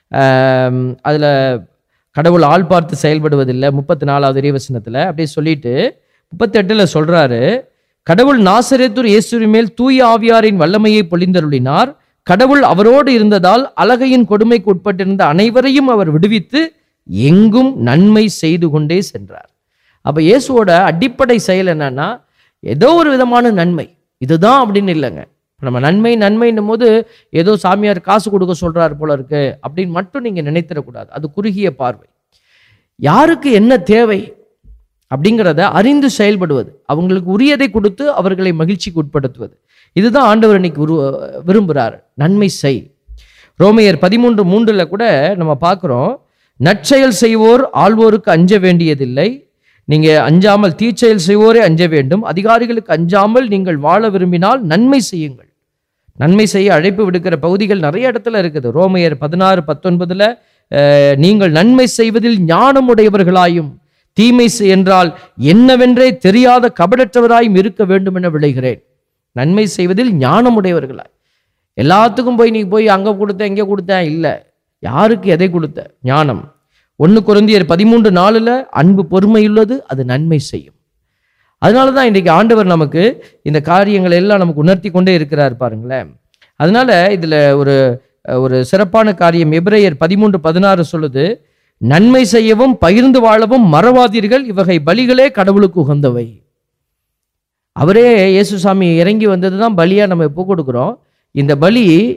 அதில் கடவுள் ஆள் பார்த்து செயல்படுவதில்லை, முப்பத்தி நாலாவது இறைவசனத்தில் அப்படியே சொல்லிட்டு முப்பத்தி எட்டில் சொல்கிறாரு, கடவுள் நாசரேத்தூர் இயேசுவின் மேல் தூய ஆவியாரின் வல்லமையை பொழிந்தருளினார். கடவுள் அவரோடு இருந்ததால் அலகையின் கொடுமைக்கு உட்பட்டிருந்த அனைவரையும் அவர் விடுவித்து எங்கும் நன்மை செய்து கொண்டே சென்றார். அப்போ இயேசுவோட அடிப்படை செயல் என்னன்னா, ஏதோ ஒரு விதமான நன்மை, இதுதான் அப்படின்னு இல்லைங்க. நம்ம நன்மை நன்மைன்னும் போது ஏதோ சாமியார் காசு கொடுக்க சொல்றாரு போல இருக்கு அப்படின்னு மட்டும் நீங்க நினைத்திடக்கூடாது. அது குறுகிய பார்வை. யாருக்கு என்ன தேவை அப்படிங்கிறத அறிந்து செயல்படுவது, அவங்களுக்கு உரியதை கொடுத்து அவர்களை மகிழ்ச்சிக்கு உட்படுத்துவது, இதுதான் ஆண்டவர் இன்னைக்கு விரும்புகிறார். நன்மை செய். ரோமையர் பதிமூன்று மூன்றுல கூட நம்ம பார்க்குறோம், நற்செயல் செய்வோர் ஆள்வோருக்கு அஞ்ச வேண்டியதில்லை, நீங்க அஞ்சாமல் தீச்செயல் செய்வோரே அஞ்ச வேண்டும். அதிகாரிகளுக்கு அஞ்சாமல் நீங்கள் வாழ விரும்பினால் நன்மை செய்யுங்கள். நன்மை செய்ய அழைப்பு விடுக்கிற பகுதிகள் நிறைய இடத்துல இருக்குது. ரோமையர் பதினாறு பத்தொன்பதுல நீங்கள் நன்மை செய்வதில் ஞானம் உடையவர்களாயும் தீமை என்றால் என்னவென்றே தெரியாத கபடற்றவராயும் இருக்க வேண்டும் என விளைகிறேன். நன்மை செய்வதில் ஞானம் உடையவர்களாய். எல்லாத்துக்கும் போய் நீ போய் அங்கே கொடுத்த இங்கே கொடுத்த இல்லை, யாருக்கு எதை கொடுத்த ஞானம். ஒன்று கொரிந்தியர் பதிமூன்று நாலுல அன்பு பொறுமையுள்ளது, அது நன்மை செய்யும். அதனால தான் இன்றைக்கு ஆண்டவர் நமக்கு இந்த காரியங்களை எல்லாம் நமக்கு உணர்த்தி கொண்டே இருக்கிறார் பாருங்களேன். அதனால இதுல ஒரு ஒரு சிறப்பான காரியம் எபிரேயர் பதிமூன்று பதினாறு சொல்லுது, நன்மை செய்யவும் பகிர்ந்து வாழவும் மறவாதீர்கள், இவகை பலிகளே கடவுளுக்கு உகந்தவை. அவரே இயேசுசாமி இறங்கி வந்தது தான் பலியா நம்ம இப்போ கொடுக்குறோம். இந்த பலி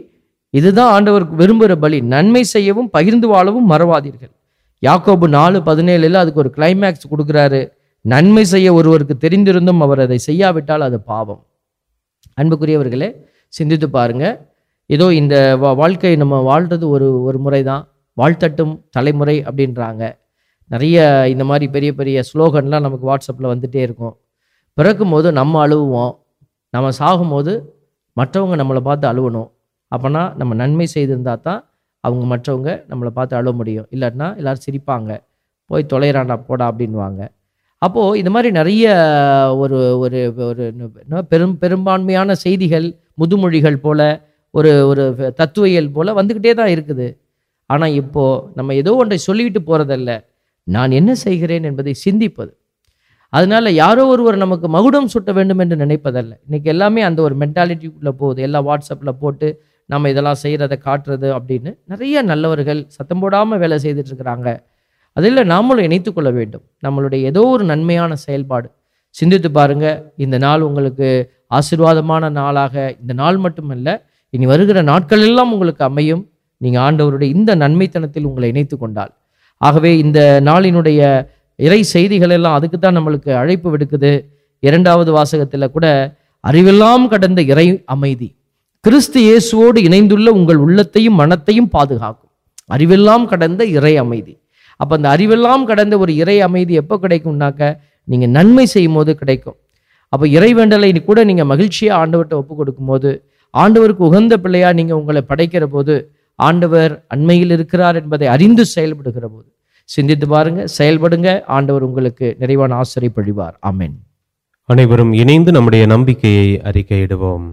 இதுதான் ஆண்டவர் விரும்புகிற பலி. நன்மை செய்யவும் பகிர்ந்து வாழவும் மறவாதீர்கள். யாக்கோபு நாலு பதினேழுல அதுக்கு ஒரு கிளைமேக்ஸ் கொடுக்குறாரு. நன்மை செய்ய ஒருவருக்கு தெரிந்திருந்தும் அவர் அதை செய்யாவிட்டால் அது பாவம். அன்புக்குரியவர்களே, சிந்தித்து பாருங்க. ஏதோ இந்த வாழ்க்கை நம்ம வாழ்றது ஒரு ஒரு முறை தான், வாழ்த்தட்டும் தலைமுறை அப்படின்றாங்க. நிறைய இந்த மாதிரி பெரிய பெரிய ஸ்லோகன்லாம் நமக்கு வாட்ஸ்அப்பில் வந்துகிட்டே இருக்கும். பிறக்கும் போது நம்ம அழுவோம், நம்ம சாகும்போது மற்றவங்க நம்மளை பார்த்து அழுவணும். அப்போனா நம்ம நன்மை செய்திருந்தா தான் அவங்க மற்றவங்க நம்மளை பார்த்து அழுவ முடியும். இல்லைன்னா எல்லோரும் சிரிப்பாங்க, போய் தொலைறாண்டா போடா அப்படின்வாங்க. அப்போது இந்த மாதிரி நிறைய ஒரு ஒரு ஒரு பெரும் பெரும்பான்மையான செய்திகள் முதுமொழிகள் போல் ஒரு ஒரு தத்துவியல் போல் வந்துக்கிட்டே தான் இருக்குது. ஆனால் இப்போது நம்ம ஏதோ ஒன்றை சொல்லிவிட்டு போகிறதல்ல, நான் என்ன செய்கிறேன் என்பதை சிந்திப்பது. அதனால யாரோ ஒருவர் நமக்கு மகுடம் சுட்ட வேண்டும் என்று நினைப்பதல்ல. இன்றைக்கி எல்லாமே அந்த ஒரு மென்டாலிட்டிக்குள்ளே போகுது. எல்லாம் வாட்ஸ்அப்பில் போட்டு நம்ம இதெல்லாம் செய்கிறத காட்டுறது அப்படின்னு நிறைய நல்லவர்கள் சத்தம் போடாமல் வேலை செய்துட்ருக்கிறாங்க. அதில் நாமளும் இணைத்து கொள்ள வேண்டும் நம்மளுடைய ஏதோ ஒரு நன்மையான செயல்பாடு. சிந்தித்து பாருங்கள், இந்த நாள் உங்களுக்கு ஆசீர்வாதமான நாளாக இந்த நாள் மட்டுமல்ல, இனி வருகிற நாட்கள் எல்லாம் உங்களுக்கு அமையும். நீங்கள் ஆண்டவருடைய இந்த நன்மைத்தனத்தில் உங்களை இணைத்து கொண்டால். ஆகவே இந்த நாளினுடைய இறை செய்திகள் எல்லாம் அதுக்கு தான் நம்மளுக்கு அழைப்பு விடுக்குது. இரண்டாவது வாசகத்தில் கூட அறிவெல்லாம் கடந்த இறை அமைதி கிறிஸ்து இயேசுவோடு இணைந்துள்ள உங்கள் உள்ளத்தையும் மனத்தையும் பாதுகாக்கும். அறிவெல்லாம் கடந்த இறை அமைதி. அப்போ அந்த அறிவெல்லாம் கடந்த ஒரு இறை அமைதி எப்போ கிடைக்கும்னாக்க நீங்கள் நன்மை செய்யும் போது கிடைக்கும். அப்போ இறைவேண்டலை கூட நீங்கள் மகிழ்ச்சியாக ஆண்டவர்கிட்ட ஒப்பு கொடுக்கும் போது, ஆண்டவருக்கு உகந்த பிள்ளையாக நீங்கள் உங்களை படைக்கிற போது, ஆண்டவர் அண்மையில் இருக்கிறார் என்பதை அறிந்து செயல்படுகிற போது சிந்தித்து பாருங்க, செயல்படுங்க. ஆண்டவர் உங்களுக்கு நிறைவான ஆசிரியை பொழிவார். ஆமென். அனைவரும் இணைந்து நம்முடைய நம்பிக்கையை அறிக்கையிடுவோம்.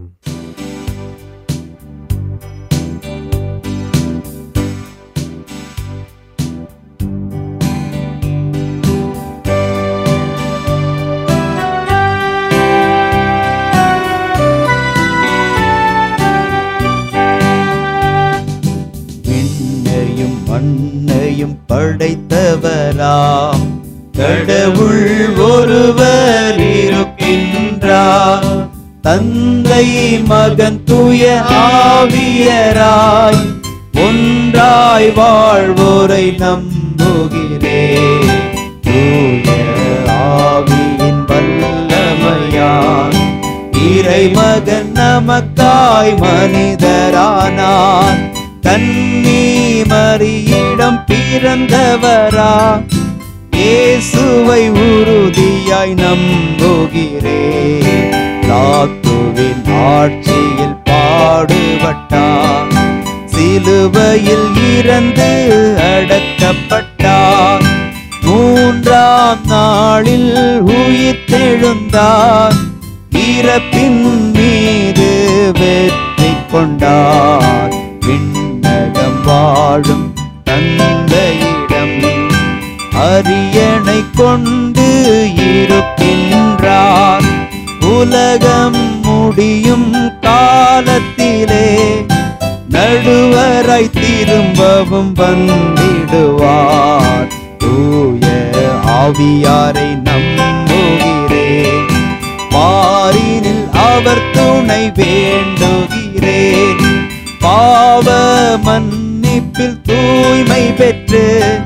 மண்ணையும் படைத்தவராம் கடவுள் ஒருவர் இருக்கின்றார். தந்தை மகன் தூய ஆவியராய் ஒன்றாய் வாழ்வோரை நம்புகிறேன். தூய ஆவியின் வல்லமையால் இறைமகன் நமக்காய் மனிதரானார். கன்னி மரியிடம் பிறந்தவரா இயேசுவை உறுதியாய் நம்புகிறேன். லாத்துவின் ஆட்சியில் பாடுபட்டார், சிலுவையில் இறந்து அடக்கப்பட்டார். மூன்றாம் நாளில் உயிர்த்தெழுந்தார், இறப்பின் மீது வெற்றி கொண்டார். விண்ணகம் வாழும் தந்தையிடம் அரியணை கொண்டு இருக்கின்றார். உலகம் முடியும் காலத்திலே நடுவராய் திரும்பவும் வந்திடுவார். தூய ஆவியாரை நம்புகிறேன், பாரினில் அவர் துணை வேண்டுகிறேன். பாவ மன்னிப்பில் தூய்மை பெற்று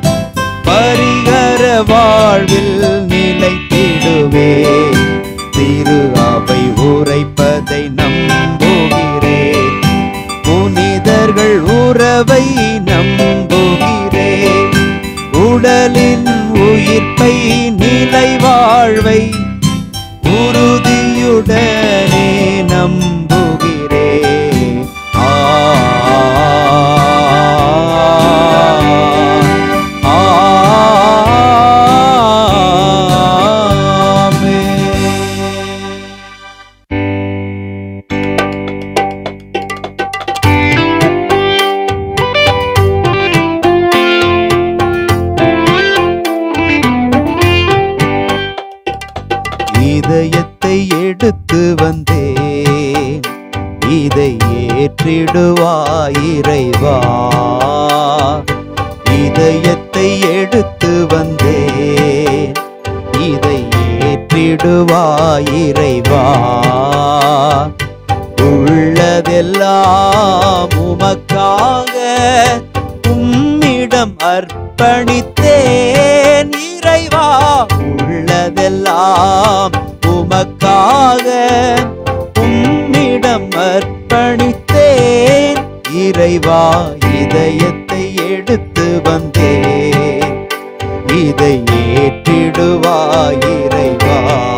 பரிகர வாழ்வில் நிலைத்திடுவேன். திரு அவை உரைப்பதை நம்புகிறேன், புனிதர்கள் உறவை நம்புகிறேன். உடலின் உயிர்ப்பை நிலை வாழ்வை உறுதியுடனே நம்புகிறேன். ஆ இதயத்தை எடுத்து வந்தேன், இதை ஏற்றிடுவாய் இறைவா. இதயத்தை எடுத்து வந்தேன், இதை ஏற்றிடுவாய் இறைவா. உள்ளதெல்லாம் உமக்காக உம்மிடம் அர்ப்பணித்தேன் இறைவா. உள்ளதெல்லாம் உமக்காக உம்மிடம் அர்ப்பணித்தேன் இறைவா. இதயத்தை எடுத்து வந்தேன், இதை ஏற்றிடுவாய் இறைவா.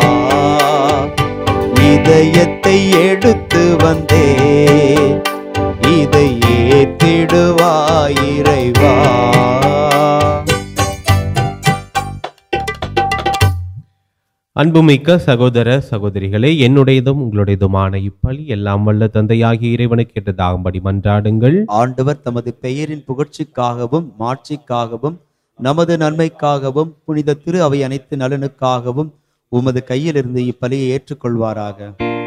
இதயத்தை எடுத்து வந்தேன், இதை ஏற்றிடுவாய் இறைவா. அன்புமிக்க சகோதர சகோதரிகளே, என்னுடையதும் உங்களுடையதுமான இப்பலி எல்லாம் வல்ல தந்தையாகிய இறைவனுக்கு கேட்டதாகும்படி மன்றாடுங்கள். ஆண்டவர் தமது பெயரின் புகழ்ச்சிக்காகவும் மாட்சிக்காகவும் நமது நன்மைக்காகவும் புனித திரு அவை அனைத்து நலனுக்காகவும் உமது கையிலிருந்து இப்பலியை ஏற்றுக்கொள்வாராக.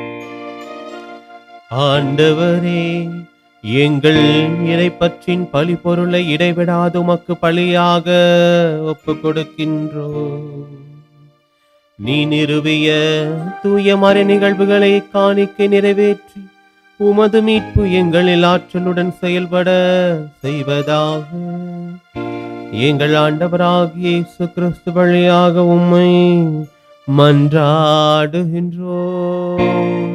ஆண்டவரே, எங்கள் இறைப்பற்றின் பலி பொருளை இடைவிடாது உமக்கு பலியாக ஒப்பு கொடுக்கின்றோம். நீ நிறுவிய தூய மறை நிகழ்வுகளை காணிக்கை நிறைவேற்றி உமது மீட்பு எங்களில் ஆற்றலுடன் செயல்பட செய்வதாக எங்கள் ஆண்டவராகிய இயேசு கிறிஸ்து வழியாக உம்மை மன்றாடுகின்றோம்.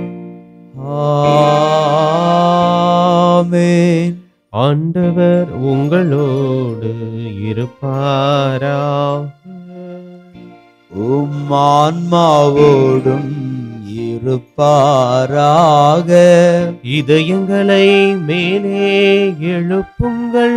ஆமென். ஆண்டவர் உங்களோடு இருப்பாராக. உம் ஆன்மாவோடும் இருப்பாராக. இதயங்களை மேலே எழுப்புங்கள்.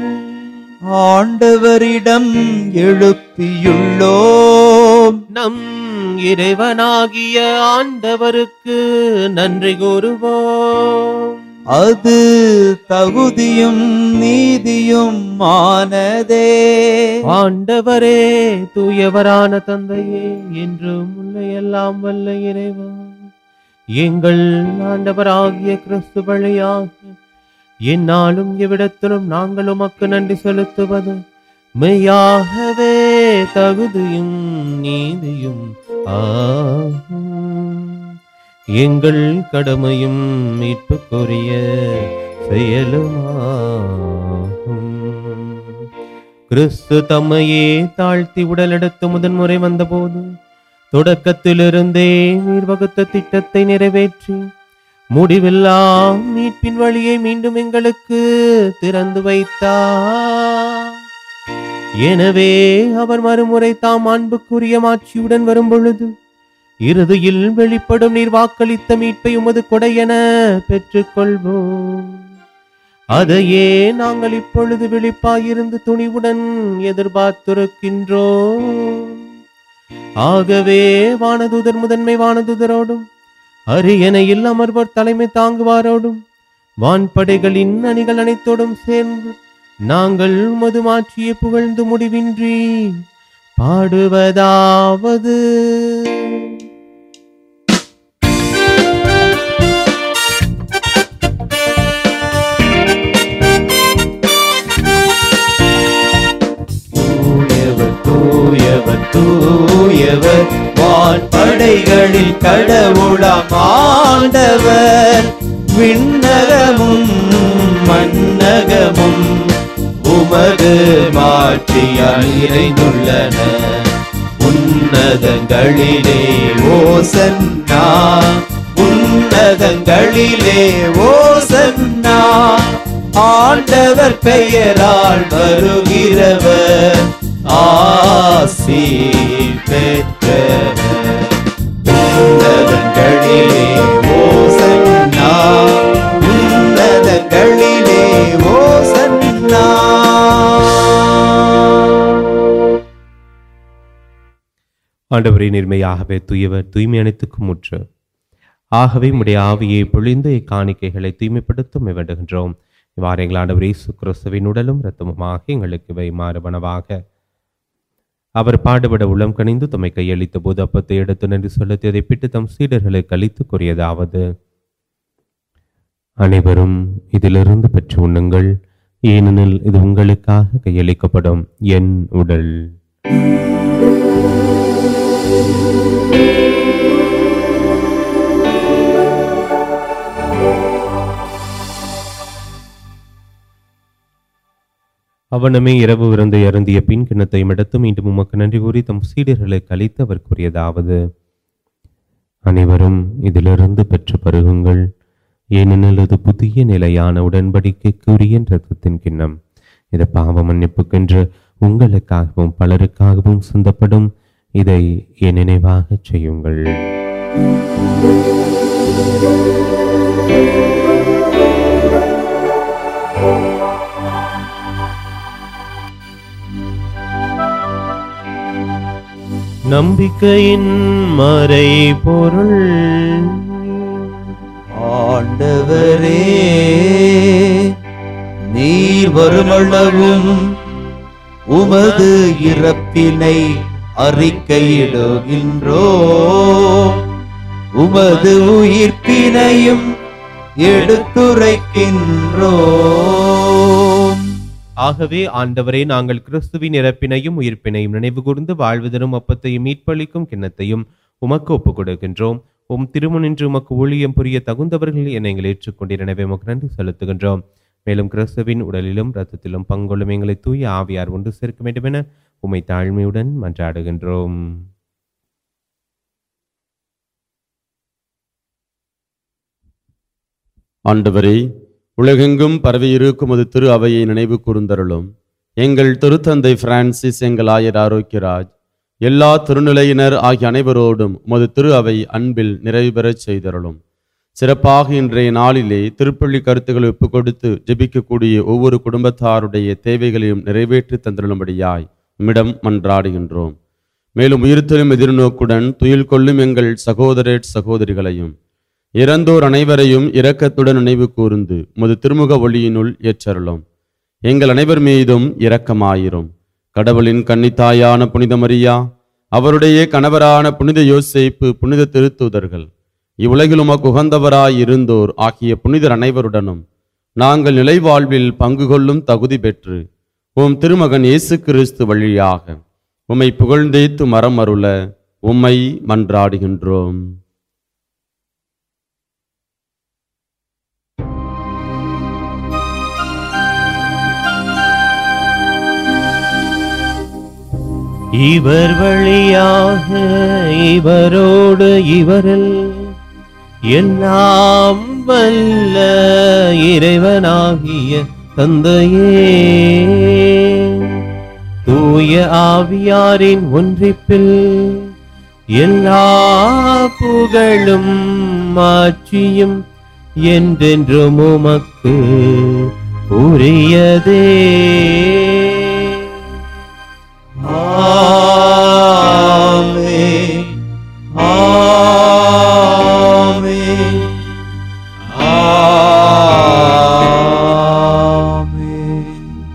ஆண்டவரிடம் எழுப்பியுள்ளோம். நம் இறைவனாகிய ஆண்டவருக்கு நன்றி கூறுவோம். அது தகுதியும் நீதியும் ஆனதே. ஆண்டவரே, தூயவரான தந்தையே, என்றும் உள்ள எல்லாம் வல்ல இறைவா, எங்கள் ஆண்டவராகிய கிறிஸ்து வழியாக எந்நாளும் எவ்விடத்திலும் நாங்கள் உமக்கு நன்றி செலுத்துவது மெய்யாகவே தகுதியும் நீதியும் ஆகும். எங்கள் கடமையும் மீட்புக்குரிய செயலுமாகும். கிறிஸ்து தம்மையே தாழ்த்தி உடலெடுத்து முதன்முறை வந்தபோது தொடக்கத்திலிருந்தே நீர் வகுத்த திட்டத்தை நிறைவேற்றி முடிவில்லா மீட்பின் வழியை மீண்டும் எங்களுக்கு திறந்து வைத்தார். எனவே அவர் மறுமுறை தாம் அன்புக்குரிய மாட்சியுடன் வரும் பொழுது இறுதியில் வெளிப்படும் நீர் வாக்களித்த மீட்பை உமது கொடையென பெற்றுக் கொள்வோம். அதையே நாங்கள் இப்பொழுது விழிப்பாயிருந்து துணிவுடன் எதிர்பார்த்திருக்கின்றோம். ஆகவே வானதூதர் முதன்மை வானதூதரோடும் அரியணையில் அமர்வர் தலைமை தாங்குவாரோடும் வான்படைகளின் அணிகள் அனைத்தோடும் சேர்ந்து நாங்கள் உமது மாட்சியை புகழ்ந்து முடிவின்றி பாடுவதாவது: தூயவர் தூயவர் தூயவர் வான்படைகளில் கடவுளாம் ஆண்டவர். விண்ணகமும் மண்ணகமும் உமது மாட்சியால் நிறைந்துள்ளன. உன்னதங்களிலே ஓசன்னா, உன்னதங்களிலே ஓசன்னா. ஆண்டவர் பெயரால் வருகிறவர் ஆசி பெற்றவர். உன்னதங்களிலே ஓசன்னா, உன்னதங்களிலே ஓசன்னா. ஆண்டவரே, நேர்மையாகவே தூயவர், தூய்மை அனைத்துக்கும் முற்று. ஆகவே உம்முடைய ஆவியை பொழிந்து இக்காணிக்கைகளை தூய்மைப்படுத்தும் வேண்டுகின்றோம். இவ்வாறு எங்கள் ஆண்டவர் இயேசு கிறிஸ்துவின் உடலும் இரத்தமுமாக எங்களுக்கு இவை மாறுவனவாக. அவர் பாடுபட உளம் கனிந்து தம்மை கையளித்த போது அப்பத்தை எடுத்து நன்றி செலுத்தி அதை பிட்டு தம் சீடர்களை கழித்து கூறியதாவது: அனைவரும் இதிலிருந்து பெற்று உண்ணுங்கள், ஏனெனில் இது உங்களுக்காக கையளிக்கப்படும் என் உடல். அவனமே இரவு விருந்தை அருந்திய பின் கிண்ணத்தையும் எடுத்து மீண்டும் உமக்கு நன்றி கூறி தம் சீடர்களுக்கு அளித்து அவர் கூறியதாவது: அனைவரும் இதிலிருந்து பெற்று பருகுங்கள், ஏனெனில் இது புதிய நிலையான உடன்படிக்கைக்குரிய இரத்தத்தின் கிண்ணம். இது பாவ மன்னிப்புக்கென்று உங்களுக்காகவும் பலருக்காகவும் சிந்தப்படும். இதை என் நினைவாக செய்யுங்கள். நம்பிக்கையின் மறை பொருள். ஆண்டவரே, நீர் வருமளவும் உமது இறப்பினை அறிக்கையிடுகின்றோ, உமது உயிர்ப்பினையும் எடுத்துரைக்கின்றோ. ஆகவே ஆண்டவரே, நாங்கள் கிறிஸ்துவின் இறப்பினையும் உயிர்ப்பினையும் நினைவு கூர்ந்து வாழ்வதனும் அப்பத்தையும் மீட்பளிக்கும் கிண்ணத்தையும் உமக்கு ஒப்புக் கொடுக்கின்றோம். உம் திருமுனின்று உமக்கு ஊழியம் புரிய தகுந்தவர்கள் என எங்களை ஏற்றுக்கொண்டீர். எனவே உமக்கு நன்றி செலுத்துகின்றோம். மேலும் கிறிஸ்துவின் உடலிலும் இரத்தத்திலும் பங்கொள்ளும் எங்களை தூய ஆவியார் ஒன்று சேர்க்க வேண்டும் என உம்மை தாழ்மையுடன் மன்றாடுகின்றோம். ஆண்டவரே, உலகெங்கும் பரவியிருக்கும் அது திரு அவையை நினைவு கூர்ந்தருளும். எங்கள் திருத்தந்தை பிரான்சிஸ், எங்கள் ஆயர் ஆரோக்கியராஜ், எல்லா திருநிலையினர் ஆகிய அனைவரோடும் உமது திரு அவை அன்பில் நிறைவு பெறச் செய்தருளும். சிறப்பாக இன்றைய நாளிலே திருப்பள்ளி கருத்துக்களை ஒப்புக் கொடுத்து ஜெபிக்கக்கூடிய ஒவ்வொரு குடும்பத்தாருடைய தேவைகளையும் நிறைவேற்றி தந்திருளும்படியாய் உம்மிடம் மன்றாடுகின்றோம். மேலும் உயிர்த்தெழும் எதிர்நோக்குடன் துயில் கொள்ளும் எங்கள் சகோதர சகோதரிகளையும் இறந்தோர் அனைவரையும் இரக்கத்துடன் நினைவு கூர்ந்து உமது திருமுக ஒளியினுள் ஏற்றருளும். எங்கள் அனைவர் மீதும் இரக்கமாயிரும். கடவுளின் கன்னித்தாயான புனித மரியா, அவருடைய கணவரான புனித யோசேப்பு, புனித திருத்தூதர்கள், இவ்வுலகில் உமக்கு உகந்தவராய் இருந்தோர் ஆகிய புனிதர் அனைவருடனும் நாங்கள் நிலைவாழ்வில் பங்கு கொள்ளும் தகுதி பெற்று உம் திருமகன் இயேசு கிறிஸ்து வழியாக உம்மை புகழ்ந்தேத்து மரம் அருள உம்மை மன்றாடுகின்றோம். இவர் வழியாக இவரோடு இவரில் எல்லாம் வல்ல இறைவனாகிய தந்தையே, தூய ஆவியாரின் ஒன்றிப்பில் எல்லா புகழும் ஆட்சியும் என்றென்றும் உமக்கு உரியதே. ஆமென், ஆமென், ஆமென்.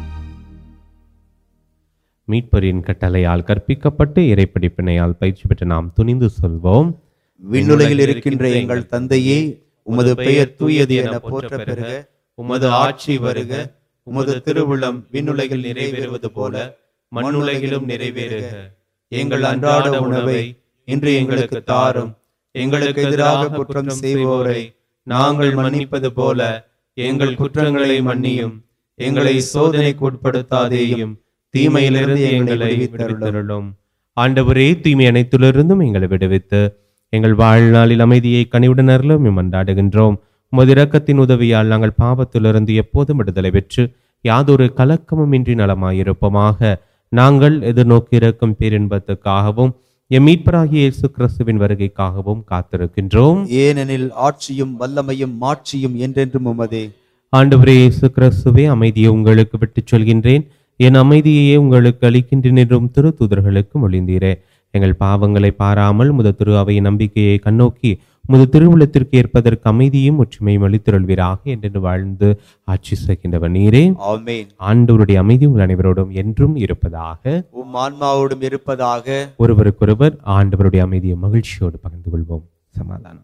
மீட்பரின் கட்டளையால் கற்பிக்கப்பட்டு இறைப்படிப்பினையால் பயிற்சி பெற்று நாம் துணிந்து சொல்வோம்: விண்ணுலகில் இருக்கின்ற எங்கள் தந்தையே, உமது பெயர் தூயது என போற்ற பெறுக. உமது ஆட்சி வருக. உமது திருவுளம் விண்ணுலகில் நிறைவேறுவது போல மண்ணுலகிலும் நிறைவேறுக. எங்கள் அன்றாட உணவை இன்று எங்களுக்கு தாரும். எங்களுக்கு எதிராக குற்றம் செய்வோரை நாங்கள் மன்னிப்பது போல எங்கள் குற்றங்களை மன்னியும். எங்களை சோதனைக்கு உட்படுத்தாதேயும், தீமையிலிருந்து எங்களை விடுவித்தருளும். ஆண்டவரே, தீமை அனைத்திலிருந்தும் எங்களை விடுவித்து எங்கள் வாழ்நாளில் அமைதியை கனிவுடன் அருளும் மன்றாடுகின்றோம். உமது இரக்கத்தின் உதவியால் நாங்கள் பாவத்திலிருந்து எப்போதும் விடுதலை பெற்று யாதொரு கலக்கமும் இன்றி நலமாயிருப்போமாக. நாங்கள் எதிர்நோக்கி இருக்கும் பேரின்பத்துக்காகவும் எம் மீட்பராகிய இயேசு கிறிஸ்துவின் வருகைக்காகவும் காத்திருக்கின்றோம். ஏனெனில் ஆட்சியும் வல்லமையும் மாட்சியும் என்றென்றும் உமதே. ஆண்டவரே இயேசு கிறிஸ்துவே, அமைதியை உங்களுக்கு விட்டுச் சொல்கின்றேன், என் அமைதியையே உங்களுக்கு அளிக்கின்றேன் என்றும் திரு தூதர்களுக்கு மொழிந்தீரே. எங்கள் பாவங்களை பாராமல் முத திரு அவையின் நம்பிக்கையை கண்ணோக்கி முது திருவுளத்திற்கு ஏற்பதற்கு அமைதியும் ஒற்றுமையும் அளித்திருள்வீராக என்று வாழ்ந்து ஆட்சி செய்கின்றவர் நீரே. ஆமென். ஆண்டவருடைய அமைதி உங்கள் அனைவரோடும் என்றும் இருப்பதாக, உம் ஆன்மாவோடும் இருப்பதாக. ஒருவருக்கொருவர் ஆண்டவருடைய அமைதியை மகிழ்ச்சியோடு பகிர்ந்து கொள்வோம். சமாதானம்.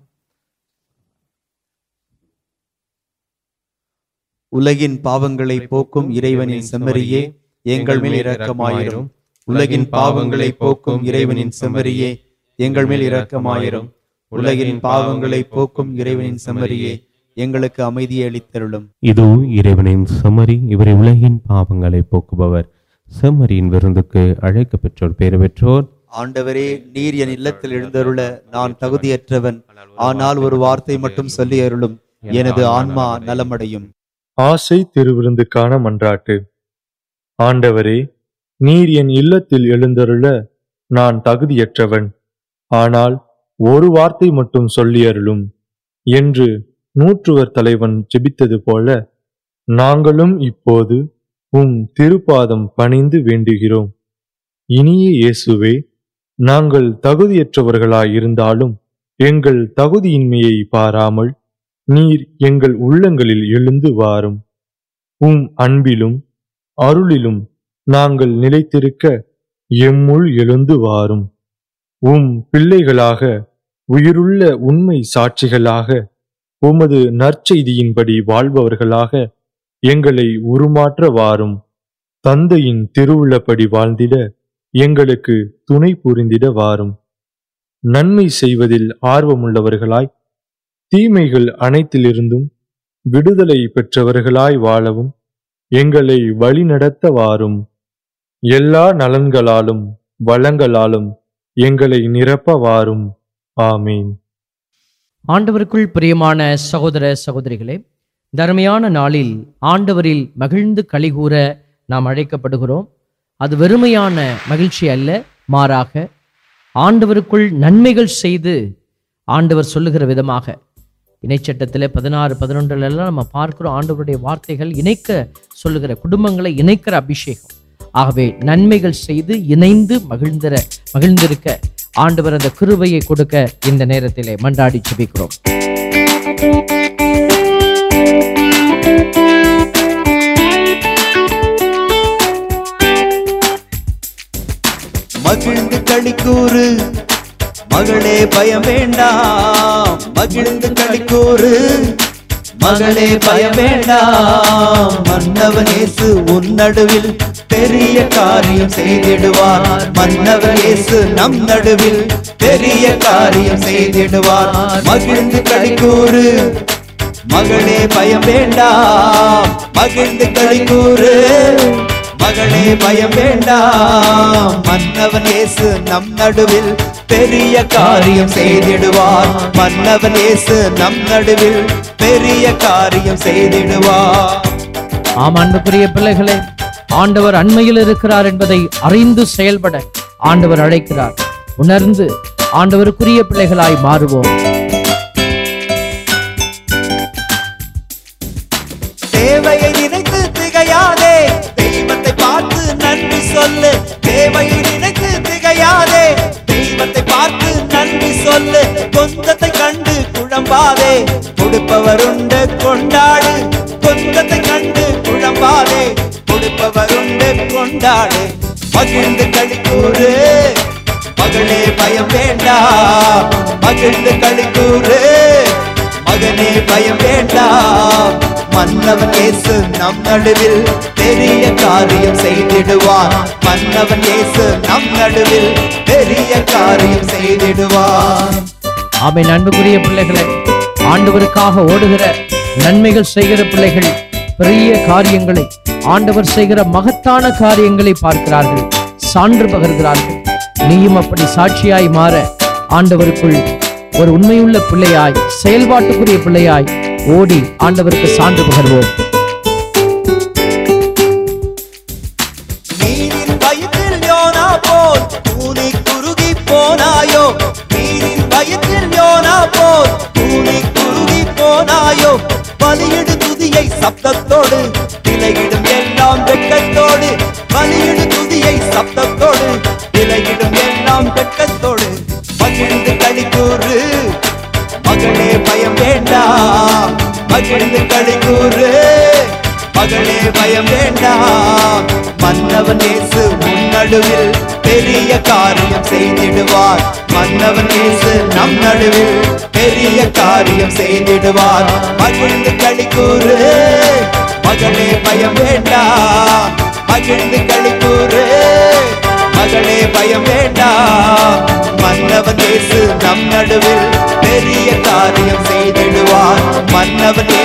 உலகின் பாவங்களை போக்கும் இறைவனின் செம்மறியே, எங்கள் மேல் இரக்கமாயிரும். உலகின் பாவங்களை போக்கும் இறைவனின் செம்மறியே, எங்கள் மேல் இரக்கமாயிரும். உலகின் பாவங்களை போக்கும் இறைவனின் செம்மறியே, எங்களுக்கு அமைதியை அளித்தருளும். இதோ இறைவனின் செம்மறி, இவரை உலகின் பாவங்களை போக்குபவர். செம்மறியின் விருந்துக்கு அழைக்க பெற்றோர் பேறு பெற்றோர். ஆண்டவரே, நீர் என் இல்லத்தில் எழுந்தருள நான் தகுதியற்றவன். ஆனால் ஒரு வார்த்தை மட்டும் சொல்லி அருளும், எனது ஆன்மா நலமடையும். ஆசை திருவிருந்துக்கான மன்றாட்டு. ஆண்டவரே, நீர் என் இல்லத்தில் எழுந்தருள நான் தகுதியற்றவன். ஆனால் ஒரு வார்த்தை மட்டும் சொல்லி அருளும் என்று நூற்றுவர் தலைவன் ஜெபித்தது போல நாங்களும் இப்போது உம் திருப்பாதம் பணிந்து வேண்டுகிறோம். இனிய இயேசுவே, நாங்கள் தகுதியற்றவர்களாயிருந்தாலும் எங்கள் தகுதியின்மையை பாராமல் நீர் எங்கள் உள்ளங்களில் எழுந்து வாரும். உம் அன்பிலும் அருளிலும் நாங்கள் நிலைத்திருக்க எம்முள் எழுந்து வாரும். உம் பிள்ளைகளாக, உயிருள்ள உண்மை சாட்சிகளாக, உமது நற்செய்தியின்படி வாழ்பவர்களாக எங்களை உருமாற்ற வாரும். தந்தையின் திருவுள்ளப்படி வாழ்ந்திட எங்களுக்கு துணை புரிந்திட வாரும். நன்மை செய்வதில் ஆர்வமுள்ளவர்களாய், தீமைகள் அனைத்திலிருந்தும் விடுதலை பெற்றவர்களாய் வாழவும் எங்களை வழிநடத்த வாரும். எல்லா நலன்களாலும் வளங்களாலும் எங்களை நிரப்ப வாரும். ஆமீன். ஆண்டவருக்குள் பிரியமான சகோதர சகோதரிகளே, தர்மையான நாளில் ஆண்டவரில் மகிழ்ந்து களிகூற நாம் அழைக்கப்படுகிறோம். அது வெறுமையான மகிழ்ச்சி அல்ல, மாறாக ஆண்டவருக்குள் நன்மைகள் செய்து ஆண்டவர் சொல்லுகிற விதமாக இணைச்சட்டத்தில் பதினாறு பதினொன்றுல எல்லாம் நம்ம பார்க்கிறோம். ஆண்டவருடைய வார்த்தைகள் இணைக்க சொல்லுகிற, குடும்பங்களை இணைக்கிற அபிஷேகம். ஆகவே நன்மைகள் செய்து இணைந்து மகிழ்ந்திர மகிழ்ந்திருக்க ஆண்டவர் அந்த கிருபையை கொடுக்க இந்த நேரத்திலே மன்றாடி ஜெபிக்கிறோம். மகிழ்ந்து களிக்கூறு மகளே, பயம் வேண்டாம். மகிழ்ந்து களிக்கூறு மகளே, பயம் வேண்டாம். மன்னவன் இயேசு உன் நடுவில் பெரிய காரியம் செய்திடுவார். மன்னவன் இயேசு நம் நடுவில் பெரிய காரியம் செய்திடுவார். மகிழ்ந்து களிக்கூறு மகளே, பயம் வேண்டாம். மகிழ்ந்து களிக்கூறு மகளே, பயம் வேண்டாம். மன்னவன் இயேசு நம் நடுவில் பெரிய காரியம் செய்திடுவார். மன்னவன் இயேசு நம் நடுவில் பெரிய காரியம் செய்திடுவார். ஆம், அன்புக்குரிய பிள்ளைகளே, ஆண்டவர் அண்மையில் இருக்கிறார் என்பதை அறிந்து செயல்பட ஆண்டவர் அழைக்கிறார். உணர்ந்து ஆண்டவருக்குரிய பிள்ளைகளாய் மாறுவோம். தேவையை நினைத்து திகையாதே, தெய்வத்தை பார்த்து நன்றி சொல்லு. தேவையை நினைத்து திகையாதே, தெய்வத்தை பார்த்து நன்றி சொல்லு. கொஞ்சத்தை கண்டு குழம்பாதே, கொடுப்பவருண்டு கொண்டாடு. கொஞ்சத்தை கண்டு குழம்பாதே, கொடுப்பவருண்டு கொண்டாடு. மகிழ்ந்து களிக்கூறு மகளே, பயம் வேண்டாம். மகிழ்ந்து களிக்கூறு மகனே, பயம் வேண்டாம். மன்னவன் இயேசு நம் நடுவில் பெரிய காரியம் செய்திடுவார். மன்னவன் இயேசு நம் நடுவில் பெரிய காரியம் செய்திடுவார். ஆமென். அன்புக்குரிய பிள்ளைகளே, ஆண்டவருக்காக ஓடுகிற, நன்மைகள் செய்கிற பிள்ளைகள் பெரிய காரியங்களை, ஆண்டவர் செய்கிற மகத்தான காரியங்களை பார்க்கிறார்கள், சான்று பகர்கிறார்கள். நீயும் அப்படி சாட்சியாய் மாற ஆண்டவருக்குள் ஒரு உண்மையுள்ள பிள்ளையாய், செயல்பாட்டுக்குரிய பிள்ளையாய் ஓடி ஆண்டவருக்கு சான்று பகர்வோம். நீரின் பயத்தில் யோனா போல் கூனி குறுகி போனாயோ. நீரின் பயத்தில் யோனா போல் கூனி குறுகி போனாயோ. பலியிடு துதியை சப்தத்தோடு, விலையிடும் எல்லாம் வெட்கத்தோடு. பலியிடு துதியை சப்தத்தோடு, விலையிடும் எல்லாம் வெட்கத்தோடு. மகிழ்ந்து களிக்கூறு மகளே, பயம் வேண்டாம். மகிழ்ந்து களிக்கூறு மகளே, பயம் வேண்டாம். மன்னவன் இயேசு உன் நடுவில் பெரிய காரியம் செய்திடுவார். மன்னவன் இயேசு நம் நடுவில் பெரிய காரியம் செய்திடுவார். மகிழ்ந்து களிக்கூறு மகளே, பயம் வேண்டாம். மகிழ்ந்து களிக்கூறு மகளே, பயம் வேண்டாம். மன்னவன் இயேசு நம் நடுவில் பெரிய காரியம் செய்திடுவார். மன்னவன்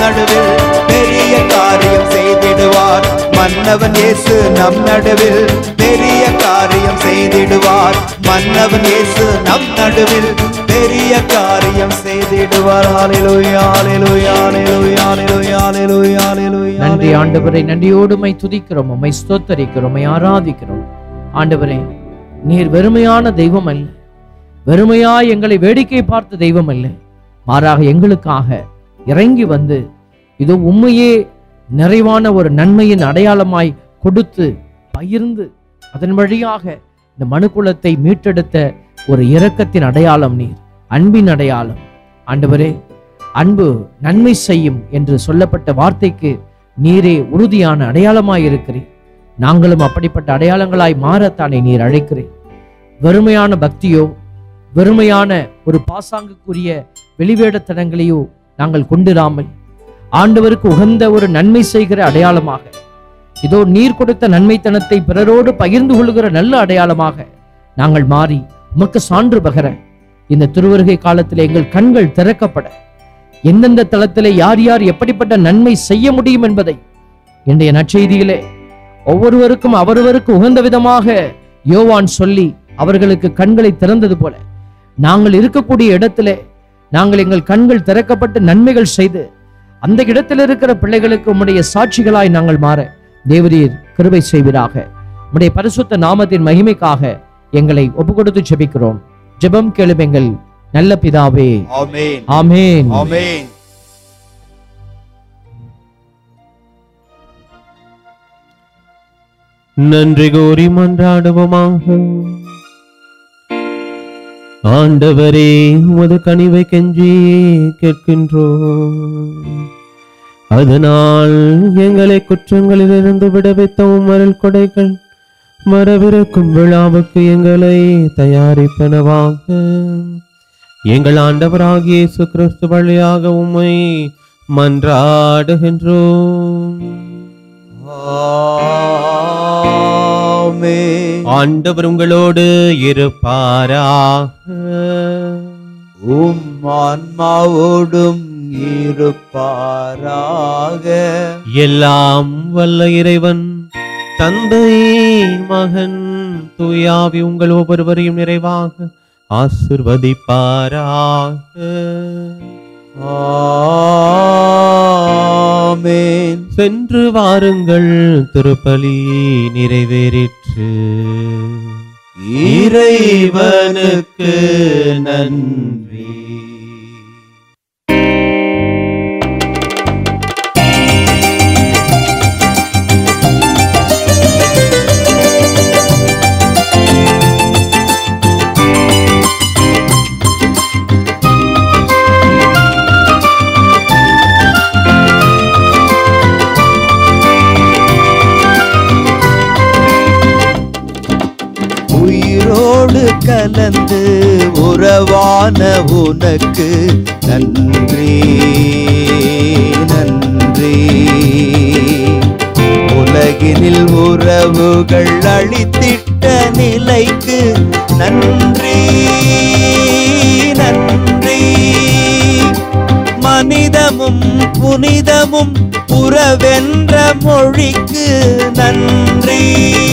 நடுவில் பெரிய காரியம் செய்திடுவார். மன்னவன் இயேசு நம் நடுவில் பெரிய காரியம் செய்திடுவார். மன்னவன் இயேசு நம் நடுவில் பெரிய காரியம் செய்திடுவார். ஹalleluya ஹalleluya ஹalleluya ஹalleluya ஹalleluya ஹalleluya. நன்றி ஆண்டவரே, நன்றியோடு உம்மை துதிக்கிறோம், உம்மை ஸ்தோத்தரிக்கிறோம், உம்மை ஆராதிக்கிறோம். ஆண்டவரே, நீர் வெறுமையான தெய்வம் அல்ல, வெறுமையாய் எங்களை வேடிக்கை பார்த்த தெய்வம் அல்ல, மாறாக எங்களுக்காக இறங்கி வந்து இதோ உண்மையே நிறைவான ஒரு நன்மையின் அடையாளமாய் கொடுத்து பகிர்ந்து அதன் வழியாக இந்த மனுக்குலத்தை மீட்டெடுத்த ஒரு இரக்கத்தின் அடையாளம் நீர், அன்பின் அடையாளம். ஆண்டவரே, அன்பு நன்மை செய்யும் என்று சொல்லப்பட்ட வார்த்தைக்கு நீரே உறுதியான அடையாளமாய் இருக்கிறீர். நாங்களும் அப்படிப்பட்ட அடையாளங்களாய் மாறத்தானே நீர் அழைக்கிறீர். வெறுமையான பக்தியோ வெறுமையான ஒரு பாசாங்குக்குரிய வெளிவேடத்தனங்களையோ நாங்கள் கொண்டிராமல் ஆண்டவருக்கு உகந்த ஒரு நன்மை செய்கிற அடையாளமாக, இதோ நீர் கொடுத்த நன்மைத்தனத்தை பிறரோடு பகிர்ந்து கொள்கிற நல்ல அடையாளமாக நாங்கள் மாறி உமக்கு சான்று பகர இந்த திருவருகை காலத்தில் எங்கள் கண்கள் திறக்கப்பட, எந்தெந்த தளத்திலே யார் யார் எப்படிப்பட்ட நன்மை செய்ய முடியும் என்பதை இன்றைய நற்செய்தியிலே ஒவ்வொருவருக்கும் அவரவருக்கு உகந்த விதமாக யோவான் சொல்லி அவர்களுக்கு கண்களை திறந்தது போல நாங்கள் இருக்கக்கூடிய இடத்திலே நாங்கள் எங்கள் கண்கள் திறக்கப்பட்டு நன்மைகள் செய்து அந்த இடத்தில் இருக்கிற பிள்ளைகளுக்கு உம்முடைய சாட்சிகளாய் நாங்கள் மாற தேவரீர் கிருபை செய்வீராக. உம்முடைய பரிசுத்த நாமத்தின் மகிமைக்காக எங்களை ஒப்பு கொடுத்து ஜெபிக்கிறோம். ஜெபம் கேளும் எங்கள் நல்ல பிதாவே. ஆமென் ஆமென். ஆமென். நன்றி கூறி மன்றாடுவோமாக. ஆண்டவரே, உமது கனிவை கெஞ்சி கேட்கின்றோம். அதனால் எங்களை குற்றங்களிலிருந்து விடுவித்த உம்மருள் கொடைகள் மரவிருக்கும் விழாவுக்கு எங்களை தயாரிப்பனவாக எங்கள் ஆண்டவராகிய இயேசு கிறிஸ்து வழியாக உம்மை மன்றாடுகின்றோம். ஆமென். ஆண்டவர் உங்களோடு இருப்பாராக. உம் ஆன்மாவோடும் இருப்பாராக. எல்லாம் வல்ல இறைவன் தந்தை, மகன், தூயாவி உங்கள் ஒவ்வொருவரையும் நிறைவாக ஆசிர்வதிப்பாராக. ஆமென். சென்று வாருங்கள், திருப்பலி நிறைவேறிற்று. இறைவனுக்கு நன்றி. உயிரோடு கலந்து உறவான உனக்கு நன்றி நன்றி. உலகினில் உறவுகள் அளித்திட்ட நிலைக்கு நன்றி நன்றி. மனிதமும் புனிதமும் உறவென்ற மொழிக்கு நன்றி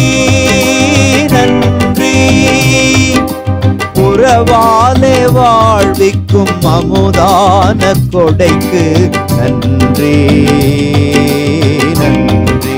நன்றி. உறவாலே வாழ்விக்கும் அமுதான கொடைக்கு நன்றி நன்றி.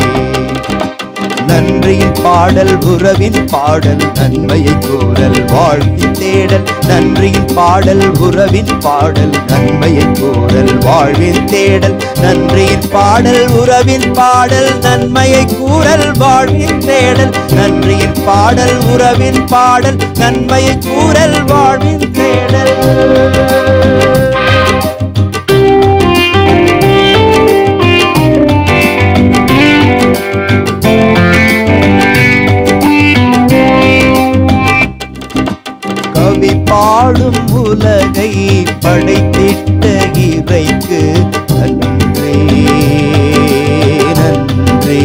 நன்றியின் பாடல் உறவின் பாடல் நன்மையை கூறல் வாழ்வின் தேடல். நன்றியின் பாடல் உறவின் பாடல் நன்மையை கூறல் வாழ்வின் தேடல். நன்றியின் பாடல் உறவின் பாடல் நன்மையை கூறல் வாழ்வின் தேடல். நன்றியின் பாடல் உறவின் பாடல் நன்மையை கூறல் வாழ்வின் தேடல். கவி பாடும் உலகை படைத்திட்ட இறைக்கு நன்றி நன்றி.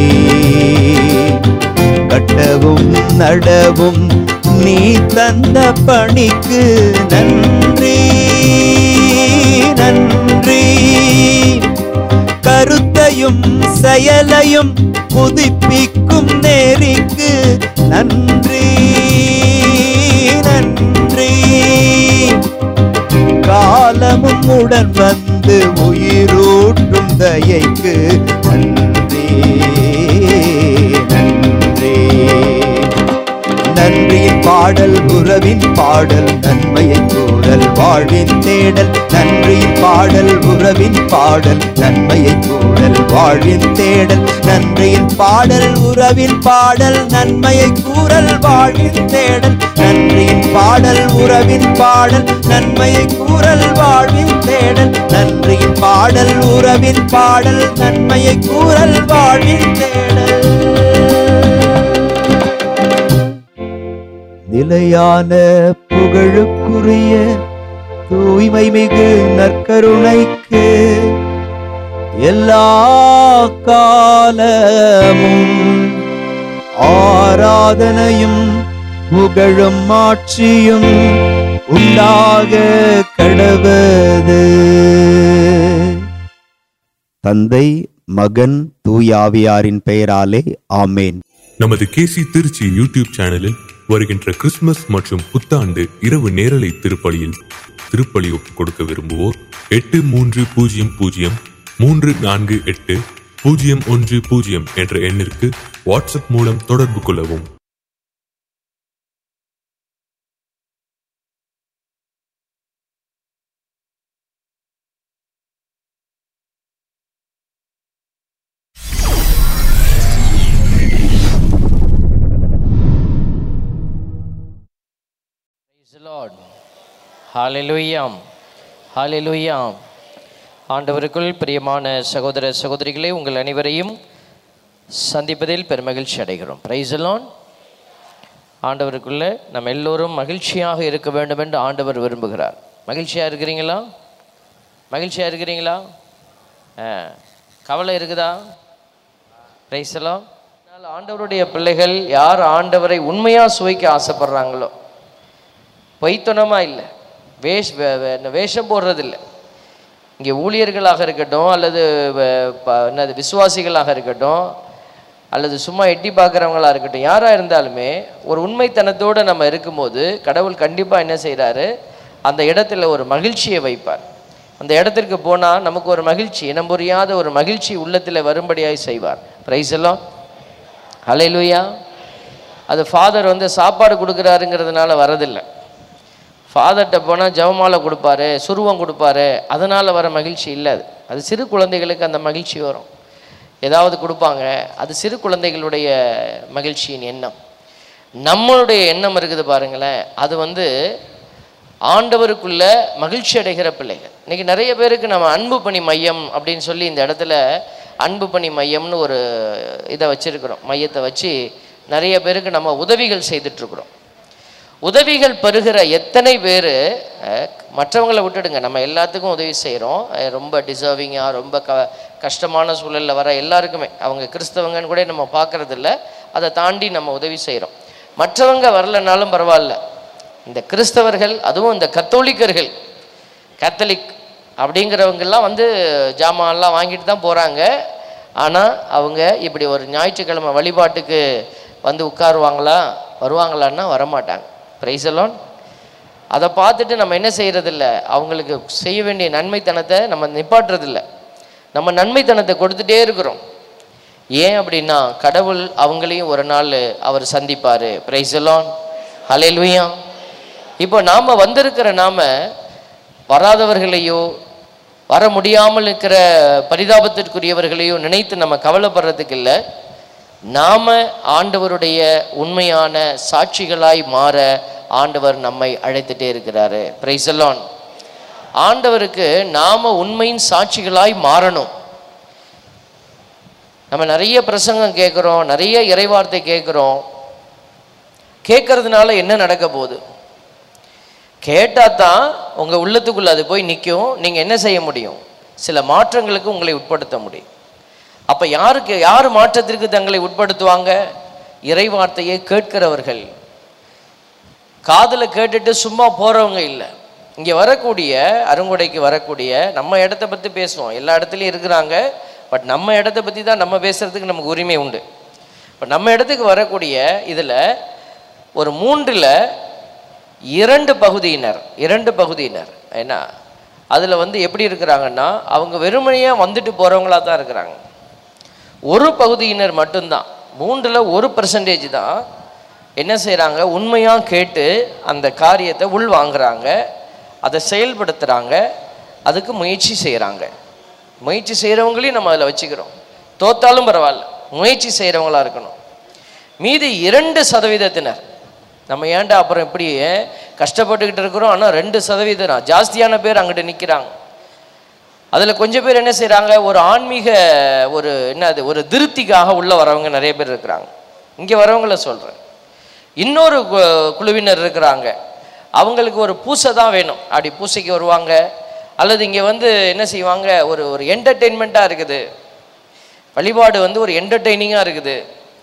கட்டவும் நடவும் நீ தந்த பணிக்கு நன்றி நன்றி. சொல்லையும் செயலையும் புதுப்பிக்கும் நேரிக்கு நன்றி நன்றி. காலமும் உடன் வந்து உயிரூட்டும் தயைக்கு நன்றி நன்றி. நன்றியின் பாடல் உறவின் பாடல் நன்மையை கூறல் வாழ்வின் தேடல். நன்றியின் பாடல் உறவின் பாடல் நன்மையை கூறல் வாழ்வின் தேடல். நன்றியின் பாடல் உறவின் பாடல் நன்மையை கூறல் வாழ்வின் தேடல். நன்றியின் பாடல் உறவின் பாடல் நன்மையை கூறல் வாழ்வின் தேடல். நன்றியின் பாடல் உறவின் பாடல் நன்மையை கூறல் வாழ்வின் தேடல். நிலையான புகழுக்குரிய தூய்மை மிகு நற்கருணைக்கு எல்லா காலமும் ஆராதனையும் புகழும் ஆட்சியும் உண்டாக கடவது. தந்தை மகன் தூயாவியாரின் பெயராலே ஆமேன். நமது கேசி திருச்சி யூடியூப் சேனலில் வருகின்ற கிறிஸ்துமஸ் மற்றும் புத்தாண்டு இரவு நேரலை திருப்பலியில் திருப்பலி ஒப்புக் கொடுக்க விரும்புவோர் எட்டு மூன்று பூஜ்ஜியம் பூஜ்ஜியம் மூன்று நான்கு எட்டு பூஜ்ஜியம் ஒன்று பூஜ்ஜியம் என்ற எண்ணிற்கு வாட்ஸ்அப் மூலம் தொடர்பு கொள்ளவும். Lord. Hallelujah. Hallelujah. ஆண்டவருக்குள் பிரியமான சகோதர சகோதரிகளே, உங்கள் அனைவரையும் சந்திப்பதில் பெருமகிழ்ச்சி அடைகிறோம். Price the Lord. ஆண்டவருக்குள்ள நம்ம எல்லோரும் மகிழ்ச்சியாக இருக்க வேண்டும் என்று ஆண்டவர் விரும்புகிறார். மகிழ்ச்சியாக இருக்கிறீங்களா? மகிழ்ச்சியாக இருக்கிறீங்களா? கவலை இருக்குதா? Praise the Lord. ஆண்டவருடைய பிள்ளைகள் யார் ஆண்டவரை உண்மையாக சுவைக்க ஆசைப்படுறாங்களோ, பொய்த்தனமாக இல்லை, வேஷ் வேஷம் போடுறதில்லை. இங்கே ஊழியர்களாக இருக்கட்டும், அல்லது என்னது விசுவாசிகளாக இருக்கட்டும், அல்லது சும்மா எட்டி பார்க்குறவங்களாக இருக்கட்டும், யாராக இருந்தாலுமே ஒரு உண்மைத்தனத்தோடு நம்ம இருக்கும்போது கடவுள் கண்டிப்பாக என்ன செய்கிறாரு, அந்த இடத்துல ஒரு மகிழ்ச்சியை வைப்பார். அந்த இடத்திற்கு போனால் நமக்கு ஒரு மகிழ்ச்சி, இனம் புரியாத ஒரு மகிழ்ச்சி உள்ளத்தில் வரும்படியாய் செய்வார். பிரைஸ் எல்லாம் ஹல்லேலூயா. அது ஃபாதர் வந்து சாப்பாடு கொடுக்குறாருங்கிறதுனால வரதில்லை. ஃபாதர்கிட்ட போனால் ஜெபமாலை கொடுப்பாரு, சுருவம் கொடுப்பாரு, அதனால் வர மகிழ்ச்சி இல்லை. அது அது சிறு குழந்தைகளுக்கு அந்த மகிழ்ச்சி வரும். ஏதாவது கொடுப்பாங்க, அது சிறு குழந்தைகளுடைய மகிழ்ச்சியின் எண்ணம். நம்மளுடைய எண்ணம் இருக்குது பாருங்களேன், அது வந்து ஆண்டவருக்குள்ள மகிழ்ச்சி அடைகிற பிள்ளைகள். இன்றைக்கி நிறைய பேருக்கு நம்ம அன்பு பணி மையம் அப்படின்னு சொல்லி இந்த இடத்துல அன்பு பணி மையம்னு ஒரு இதை வச்சுருக்கிறோம். மையத்தை வச்சு நிறைய பேருக்கு நம்ம உதவிகள் செய்துட்ருக்குறோம். உதவிகள் பெறுகிற எத்தனை பேர், மற்றவங்களை விட்டுடுங்க, நம்ம எல்லாத்துக்கும் உதவி செய்கிறோம். ரொம்ப டிசர்விங்காக, ரொம்ப க கஷ்டமான சூழலில் வர எல்லாருக்குமே, அவங்க கிறிஸ்தவங்கன்னு கூட நம்ம பார்க்குறதில்ல, அதை தாண்டி நம்ம உதவி செய்கிறோம். மற்றவங்க வரலைனாலும் பரவாயில்ல, இந்த கிறிஸ்தவர்கள், அதுவும் இந்த கத்தோலிக்கர்கள், கேத்தலிக் அப்படிங்கிறவங்கெல்லாம் வந்து ஜாமான்லாம் வாங்கிட்டு தான் போகிறாங்க. ஆனால் அவங்க இப்படி ஒரு ஞாயிற்றுக்கிழமை வழிபாட்டுக்கு வந்து உட்காருவாங்களா, வருவாங்களான்னா வரமாட்டாங்க. Praise the Lord. அதை பார்த்துட்டு நம்ம என்ன செய்கிறதில்ல, அவங்களுக்கு செய்ய வேண்டிய நன்மைத்தனத்தை நம்ம நிப்பாட்டுறதில்ல, நம்ம நன்மைத்தனத்தை கொடுத்துட்டே இருக்கிறோம். ஏன் அப்படின்னா கடவுள் அவங்களையும் ஒரு நாள் அவர் சந்திப்பார். Praise the Lord. ஹல்லேலூயா. இப்போ நாம் வந்திருக்கிற நாம வராதவர்களையோ வர முடியாமல் இருக்கிற பரிதாபத்திற்குரியவர்களையோ நினைத்து நம்ம கவலைப்படுறதுக்கு இல்லை. நாம ஆண்டவருடைய உண்மையான சாட்சிகளாய் மாற ஆண்டவர் நம்மை அழைத்துட்டே இருக்கிறாரு. Praise the Lord. ஆண்டவருக்கு நாம உண்மையின் சாட்சிகளாய் மாறணும். நம்ம நிறைய பிரசங்கம் கேட்குறோம், நிறைய இறைவார்த்தை கேட்குறோம். கேட்கறதுனால என்ன நடக்க போகுது? கேட்டால் தான் உங்கள் உள்ளத்துக்குள்ளே அது போய் நிற்கும். நீங்கள் என்ன செய்ய முடியும்? சில மாற்றங்களுக்கு உங்களை உட்படுத்த முடியும். அப்போ யாருக்கு யார் மாற்றத்திற்கு தங்களை உட்படுத்துவாங்க? இறைவார்த்தையை கேட்கிறவர்கள், காதில் கேட்டுட்டு சும்மா போகிறவங்க இல்லை. இங்கே வரக்கூடிய அருங்கொடைக்கு வரக்கூடிய, நம்ம இடத்த பற்றி பேசுவோம், எல்லா இடத்துலையும் இருக்கிறாங்க, பட் நம்ம இடத்த பற்றி தான் நம்ம பேசுகிறதுக்கு நமக்கு உரிமை உண்டு. இப்போ நம்ம இடத்துக்கு வரக்கூடிய இதில் ஒரு மூன்றில் இரண்டு பகுதியினர் இரண்டு பகுதியினர் ஏன்னா அதில் வந்து எப்படி இருக்கிறாங்கன்னா அவங்க வெறுமனையாக வந்துட்டு போகிறவங்களாக தான் இருக்கிறாங்க. ஒரு பகுதியினர் மட்டும்தான், மூன்றில் ஒரு பர்சன்டேஜ் தான் என்ன செய்கிறாங்க, உண்மையாக கேட்டு அந்த காரியத்தை உள் வாங்குறாங்க, அதை செயல்படுத்துகிறாங்க, அதுக்கு முயற்சி செய்கிறாங்க. முயற்சி செய்கிறவங்களையும் நம்ம அதில் வச்சுக்கிறோம். தோத்தாலும் பரவாயில்ல, முயற்சி செய்கிறவங்களா இருக்கணும். மீதி இரண்டு சதவீதத்தினர் நம்ம ஏன்டா அப்புறம் இப்படி கஷ்டப்பட்டுக்கிட்டு இருக்கிறோம், ஆனால் ரெண்டு சதவீதம் ஜாஸ்தியான பேர் அங்கிட்டு நிற்கிறாங்க. அதில் கொஞ்சம் பேர் என்ன செய்கிறாங்க, ஒரு ஆன்மீக ஒரு என்னது ஒரு திருப்திக்காக உள்ள வரவங்க நிறைய பேர் இருக்கிறாங்க. இங்கே வரவங்கள சொல்கிறேன். இன்னொரு குழுவினர் இருக்கிறாங்க, அவங்களுக்கு ஒரு பூசை தான் வேணும், அப்படி பூசைக்கு வருவாங்க. அல்லது இங்கே வந்து என்ன செய்வாங்க, ஒரு ஒரு என்டர்டெயின்மெண்ட்டாக இருக்குது, வழிபாடு வந்து ஒரு என்டர்டெய்னிங்காக இருக்குது,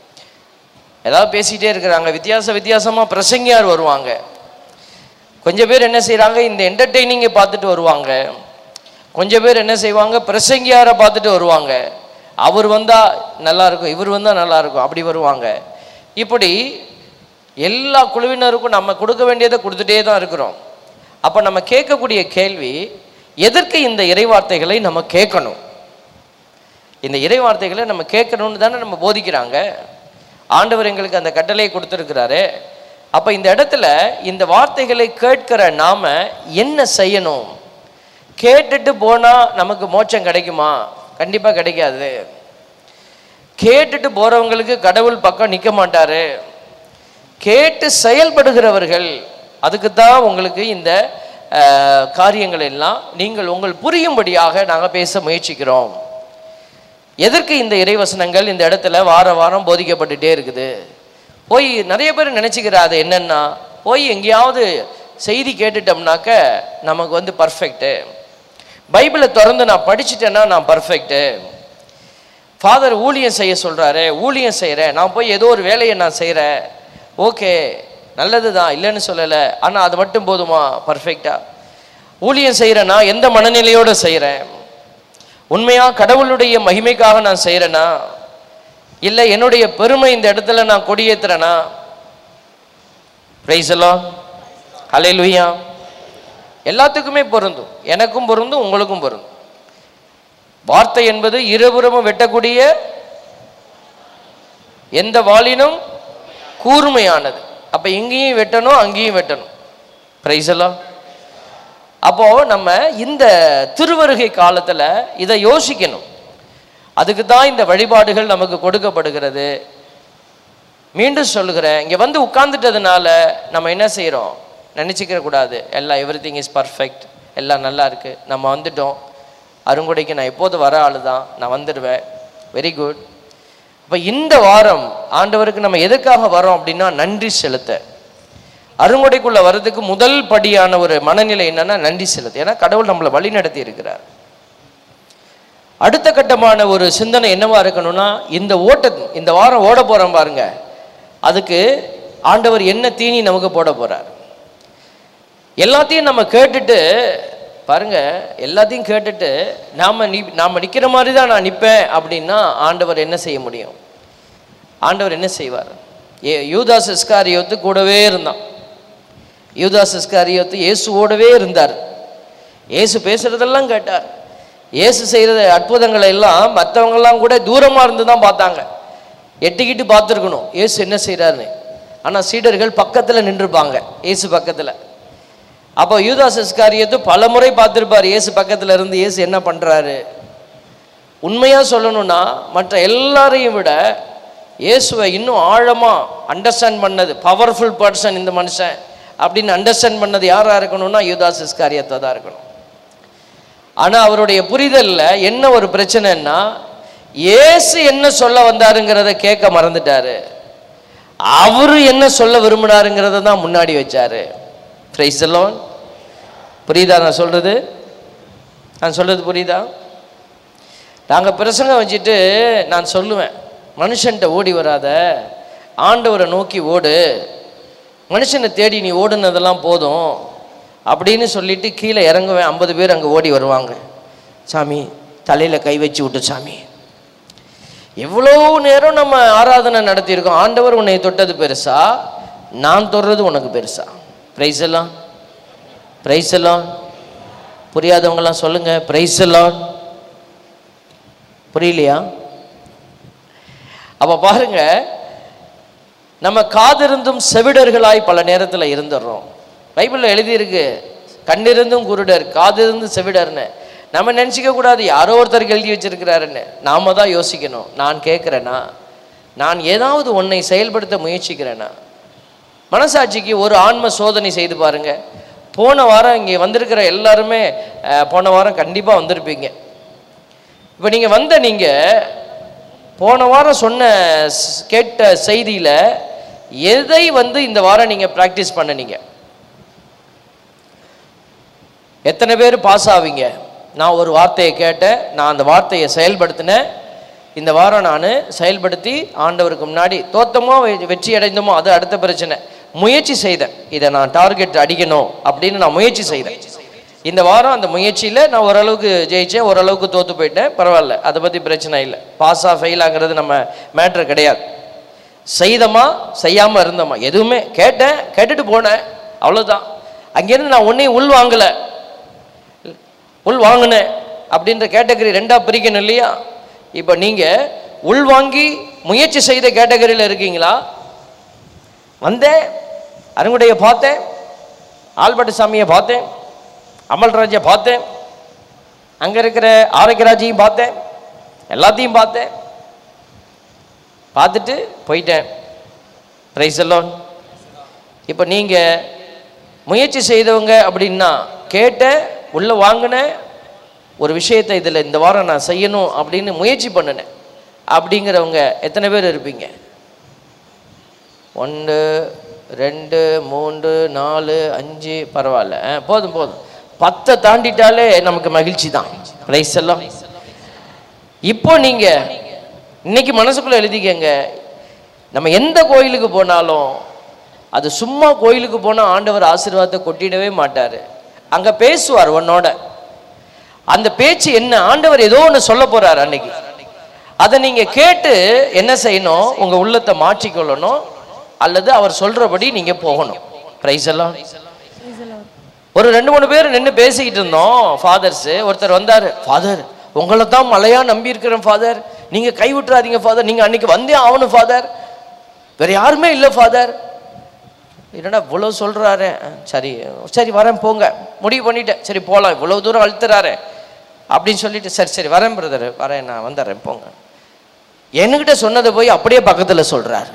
ஏதாவது பேசிகிட்டே இருக்கிறாங்க, வித்தியாச வித்தியாசமாக பிரசங்கியார் வருவாங்க. கொஞ்சம் பேர் என்ன செய்கிறாங்க, இந்த என்டர்டெய்னிங்கை பார்த்துட்டு வருவாங்க. கொஞ்சம் பேர் என்ன செய்வாங்க, பிரசங்கியாரை பார்த்துட்டு வருவாங்க. அவர் வந்தால் நல்லாயிருக்கும், இவர் வந்தால் நல்லாயிருக்கும், அப்படி வருவாங்க. இப்படி எல்லா குழுவினருக்கும் நம்ம கொடுக்க வேண்டியதை கொடுத்துட்டே தான் இருக்கிறோம். அப்போ நம்ம கேட்கக்கூடிய கேள்வி, எதற்கு இந்த இறைவார்த்தைகளை நம்ம கேட்கணும்? இந்த இறைவார்த்தைகளை நம்ம கேட்கணும்னு தானே நம்ம போதிக்கிறாங்க. ஆண்டவர் எங்களுக்கு அந்த கட்டளையை கொடுத்துருக்கிறாரு. அப்போ இந்த இடத்துல இந்த வார்த்தைகளை கேட்கிற நாம என்ன செய்யணும்? கேட்டுட்டு போனால் நமக்கு மோட்சம் கிடைக்குமா? கண்டிப்பாக கிடைக்காது. கேட்டுட்டு போகிறவங்களுக்கு கடவுள் பக்கம் நிற்க மாட்டார். கேட்டு செயல்படுகிறவர்கள், அதுக்கு தான் உங்களுக்கு இந்த காரியங்கள் எல்லாம் நீங்கள் உங்கள் புரியும்படியாக நாங்கள் பேச முயற்சிக்கிறோம். எதற்கு இந்த இறைவசனங்கள் இந்த இடத்துல வார வாரம் போதிக்கப்பட்டுட்டே இருக்குது? போய் நிறைய பேர் நினச்சிக்கிறாது என்னென்னா, போய் எங்கேயாவது செய்தி கேட்டுட்டோம்னாக்க நமக்கு வந்து பர்ஃபெக்ட்டு, பைபிளை திறந்து நான் படிச்சுட்டேன்னா நான் பர்ஃபெக்ட்டு, ஃபாதர் ஊழியம் செய்ய சொல்கிறாரு, ஊழியம் செய்கிறேன், நான் போய் ஏதோ ஒரு வேலையை நான் செய்கிறேன், ஓகே நல்லது தான், இல்லைன்னு சொல்லலை, ஆனால் அது மட்டும் போதுமா பர்ஃபெக்டாக? ஊழியம் செய்கிறேன்னா எந்த மனநிலையோடு செய்கிறேன்? உண்மையாக கடவுளுடைய மகிமைக்காக நான் செய்கிறேன்னா, இல்லை என்னுடைய பெருமை இந்த இடத்துல நான் கொடியேற்றுறேனா? பிரைஸ் எல்லாம் ஹல்லேலூயா. எல்லாத்துக்குமே பொருந்தும், எனக்கும் பொருந்தும், உங்களுக்கும் பொருந்தும். வார்த்தை என்பது இருபுறமும் வெட்டக்கூடிய எந்த வாளினும் கூர்மையானது. அப்ப இங்கேயும் வெட்டணும், அங்கேயும் வெட்டணும். பிரைஸ் எல்லாம். அப்போ நம்ம இந்த திருவருகை காலத்துல இதை யோசிக்கணும். அதுக்கு தான் இந்த வழிபாடுகள் நமக்கு கொடுக்கப்படுகிறது. மீண்டும் சொல்லுகிறேன், இங்க வந்து உட்கார்ந்துட்டதுனால நம்ம என்ன செய்யறோம், நினைச்சுக்க கூடாது எல்லாம் எவ்ரி திங் இஸ் பர்ஃபெக்ட், எல்லாம் நல்லா இருக்கு, நம்ம வந்துட்டோம், அருங்கொடைக்கு நான் எப்போது வர ஆளு தான், நான் வந்துடுவேன், வெரி குட். அப்போ இந்த வாரம் ஆண்டவருக்கு நம்ம எதுக்காக வரோம் அப்படின்னா நன்றி செலுத்த. அருங்கொடைக்குள்ள வர்றதுக்கு முதல் படியான ஒரு மனநிலை என்னன்னா நன்றி செலுத்த. ஏன்னா கடவுள் நம்மளை வழி நடத்தி இருக்கிறார். அடுத்த கட்டமான ஒரு சிந்தனை என்னவா இருக்கணும்னா, இந்த ஓட்ட இந்த வாரம் ஓட போறோம் பாருங்க, அதுக்கு ஆண்டவர் என்ன தீனி நமக்கு போட போறார். எல்லாத்தையும் நம்ம கேட்டுட்டு பாருங்க, எல்லாத்தையும் கேட்டுட்டு நாம நி நாம நிற்கிற மாதிரி தான் நான் நிற்பேன் அப்படின்னா ஆண்டவர் என்ன செய்ய முடியும்? ஆண்டவர் என்ன செய்வார்? ஏ யூதாஸ் இஸ்காரியோத்து கூடவே இருந்தான். யூதாஸ் இஸ்காரியோத்து இயேசுவோடவே இருந்தார். இயேசு பேசுறதெல்லாம் கேட்டார். இயேசு செய்கிற அற்புதங்களை எல்லாம் மற்றவங்கெல்லாம் கூட தூரமாக இருந்து தான் பார்த்தாங்க, எட்டிக்கிட்டு பார்த்துருக்கணும் இயேசு என்ன செய்கிறாருன்னு. ஆனால் சீடர்கள் பக்கத்தில் நின்றுப்பாங்க, இயேசு பக்கத்தில். அப்போ யூதாஸ் இஸ்காரியோத்து பல முறை பார்த்துருப்பார் இயேசு பக்கத்தில் இருந்து இயேசு என்ன பண்ணுறாரு. உண்மையாக சொல்லணும்னா மற்ற எல்லாரையும் விட இயேசுவை இன்னும் ஆழமாக அண்டர்ஸ்டாண்ட் பண்ணது, பவர்ஃபுல் பர்சன் இந்த மனுஷன் அப்படின்னு அண்டர்ஸ்டாண்ட் பண்ணது யாராக இருக்கணும்னா யூதாஸ் இஸ்காரியோத்தா தான் இருக்கணும். ஆனால் அவருடைய புரிதலில் என்ன ஒரு பிரச்சனைன்னா, இயேசு என்ன சொல்ல வந்தாருங்கிறத கேட்க மறந்துட்டாரு, அவரு என்ன சொல்ல விரும்பினாருங்கிறத தான் முன்னாடி வச்சாரு. Praise the Lord. புரியுதா நான் சொல்றது? நான் சொல்றது புரியுதா? நாங்கள் பிரசங்கம் வச்சுட்டு நான் சொல்லுவேன், மனுஷன்ட்ட ஓடி வராத, ஆண்டவரை நோக்கி ஓடு, மனுஷனை தேடி நீ ஓடுனதெல்லாம் போதும் அப்படின்னு சொல்லிட்டு கீழே இறங்குவேன். ஐம்பது பேர் அங்கே ஓடி வருவாங்க, சாமி தலையில் கை வச்சு விட்டு சாமி எவ்வளோ நேரம் நம்ம ஆராதனை நடத்தியிருக்கோம். ஆண்டவர் உன்னை தொட்டது பெருசா, நான் தொடுறது உனக்கு பெருசா? பிரைஸ் எல்லாம் பிரைஸ் எல்லாம் புரியாதவங்கெல்லாம் சொல்லுங்க பிரைஸ் எல்லாம். புரியலையா? அப்ப பாருங்க, நம்ம காதிருந்தும் செவிடர்களாய் பல நேரத்தில் இருந்துடுறோம். பைபிளில் எழுதியிருக்கு, கண்ணிருந்தும் குருடர் காதிருந்தும் செவிடர்னு. நம்ம நினச்சிக்க கூடாது யாரோ ஒருத்தருக்கு எழுதி வச்சிருக்கிறாருன்னு. நாம தான் யோசிக்கணும், நான் கேட்குறேன்னா, நான் ஏதாவது ஒன்றை செயல்படுத்த முயற்சிக்கிறேன்னா. மனசாட்சிக்கு ஒரு ஆன்ம சோதனை செய்து பாருங்க. போன வாரம் இங்கே வந்திருக்கிற எல்லாருமே போன வாரம் கண்டிப்பாக வந்திருப்பீங்க. இப்போ நீங்கள் வந்த நீங்கள் போன வாரம் சொன்ன கேட்ட செய்தியில் எதை வந்து இந்த வாரம் நீங்கள் ப்ராக்டிஸ் பண்ணனீங்க? எத்தனை பேர் பாஸ் ஆவீங்க? நான் ஒரு வார்த்தையை கேட்டேன், நான் அந்த வார்த்தையை செயல்படுத்தினேன். இந்த வாரம் நான் செயல்படுத்தி ஆண்டவருக்கு முன்னாடி தோத்தமோ வெற்றி அடைந்தோமோ அது அடுத்த பிரச்சனை. முயற்சி செய்தேன், இதை நான் டார்கெட் அடிக்கணும் அப்படின்னு நான் முயற்சி செய்தேன். இந்த வாரம் அந்த முயற்சியில் நான் ஓரளவுக்கு ஜெயிச்சேன், ஓரளவுக்கு தோற்று போயிட்டேன், பரவாயில்ல, அதை பற்றி பிரச்சனை இல்லை. பாஸாக ஃபெயிலாங்கிறது நம்ம மேட்ரு கிடையாது. செய்தமா செய்யாமல் இருந்தோமா, எதுவுமே கேட்டேன், கேட்டுட்டு போனேன், அவ்வளோதான். அங்கேருந்து நான் ஒன்றையும் உள் வாங்கலை, உள் வாங்கினேன் அப்படின்ற கேட்டகரி ரெண்டாக பிரிக்கணும் இல்லையா? இப்போ நீங்கள் உள்வாங்கி முயற்சி செய்த கேட்டகரியில் இருக்கீங்களா? வந்தேன், அருங்குடையை பார்த்தேன், ஆல்பர்ட் சாமியை பார்த்தேன், அமல்ராஜை பார்த்தேன், அங்கே இருக்கிற ஆரோக்கியராஜையும் பார்த்தேன், எல்லாத்தையும் பார்த்தேன், பார்த்துட்டு போயிட்டேன். பிரைஸ் எல்லாம். இப்போ நீங்கள் முயற்சி செய்தவங்க அப்படின்னா, கேட்ட உள்ள வாங்கின ஒரு விஷயத்தை இதில் இந்த வாரம் நான் செய்யணும் அப்படின்னு முயற்சி பண்ணினேன் அப்படிங்கிறவங்க எத்தனை பேர் இருப்பீங்க? ஒன்று ரெண்டு மூன்று நாலு அஞ்சு, பரவாயில்ல, போதும் போதும், பத்தை தாண்டிட்டாலே நமக்கு மகிழ்ச்சி தான். பிரைஸ் எல்லாம். இப்போ நீங்கள் இன்னைக்கு மனசுக்குள்ளே எழுதிக்கங்க, நம்ம எந்த கோயிலுக்கு போனாலும் அது சும்மா கோயிலுக்கு போனால் ஆண்டவர் ஆசீர்வாதத்தை கொட்டிடவே மாட்டார். அங்கே பேசுவார் உன்னோட. அந்த பேச்சு என்ன? ஆண்டவர் ஏதோ ஒன்று சொல்ல போறார் அன்னைக்கு. அதை நீங்க கேட்டு என்ன செய்யணும்? உங்க உள்ளத்தை மாற்றிக்கொள்ளணும், அல்லது அவர் சொல்றபடி நீங்க போகணும். பிரைஸ் எல்லாம். ஒரு ரெண்டு மூணு பேர் நின்று பேசிக்கிட்டு இருந்தோம் ஃபாதர்ஸ். ஒருத்தர் வந்தார், ஃபாதர் உங்களை தான் மலையா நம்பி இருக்கிறேன் ஃபாதர், நீங்க கை விட்டுறாதீங்க ஃபாதர், நீங்க அன்னைக்கு வந்தே ஆகணும் ஃபாதர், வேற யாருமே இல்லை ஃபாதர். என்னடா இவ்வளோ சொல்றாரு? சரி சரி வரேன் போங்க, முடிவு பண்ணிட்டேன், சரி போகலாம், இவ்வளோ தூரம் அழுத்துறாரு அப்படின்னு சொல்லிட்டு, சரி சரி வரேன் பிரதர், வரேன், நான் வந்துடுறேன் போங்க. என்கிட்ட சொன்னதை போய் அப்படியே பக்கத்துல சொல்றாரு,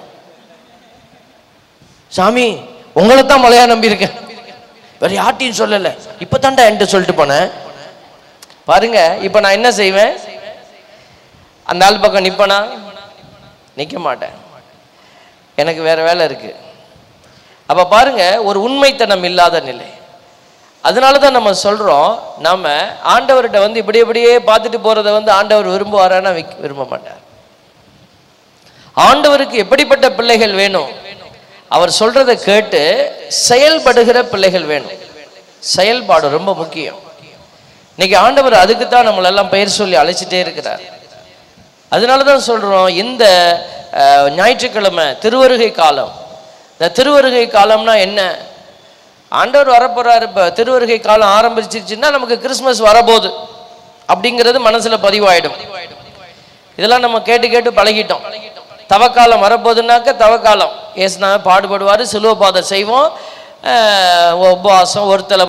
சாமி உங்களை தான் மலையா நம்பியிருக்கேன், வேற யார்ட்டையும் சொல்லல, இப்பதான்டா என்கிட்ட சொல்லிட்டு போனேன். பாருங்க, இப்ப நான் என்ன செய்வேன்? அந்த ஆள் பக்கம் நிப்பனா? நிக்க மாட்டேன், எனக்கு வேற வேலை இருக்கு. அப்ப பாருங்க, ஒரு உண்மைத்தனம் இல்லாத நிலை. அதனாலதான் நம்ம சொல்றோம், நாம ஆண்டவர்கிட்ட வந்து இப்படி இப்படியே பார்த்துட்டு போறதை வந்து ஆண்டவர் விரும்புவாரானா? விரும்ப மாட்டார். ஆண்டவருக்கு எப்படிப்பட்ட பிள்ளைகள் வேணும்? அவர் சொல்றதை கேட்டு செயல்படுகிற பிள்ளைகள் வேணும். செயல்பாடு ரொம்ப முக்கியம். இன்னைக்கு ஆண்டவர் அதுக்கு தான் நம்மளெல்லாம் பெயர் சொல்லி அழைச்சிட்டே இருக்கிறார். அதனாலதான் சொல்றோம், இந்த ஞாயிற்றுக்கிழமை திருவருகை காலம். இந்த திருவருகை காலம்னா என்ன? ஆண்டவர் வரப்போறாரு. இப்போ திருவருகை காலம் ஆரம்பிச்சிருச்சுன்னா நமக்கு கிறிஸ்மஸ் வரப்போகுது அப்படிங்கிறது மனசுல பதிவாயிடும். இதெல்லாம் நம்ம கேட்டு கேட்டு பழகிட்டோம். தவக்காலம் வரப்போகுதுன்னாக்க தவக்காலம் ஏசுனா பாடுபடுவார், சிலுவை பாதை செய்வோம், உபவாசம், ஒருத்தலை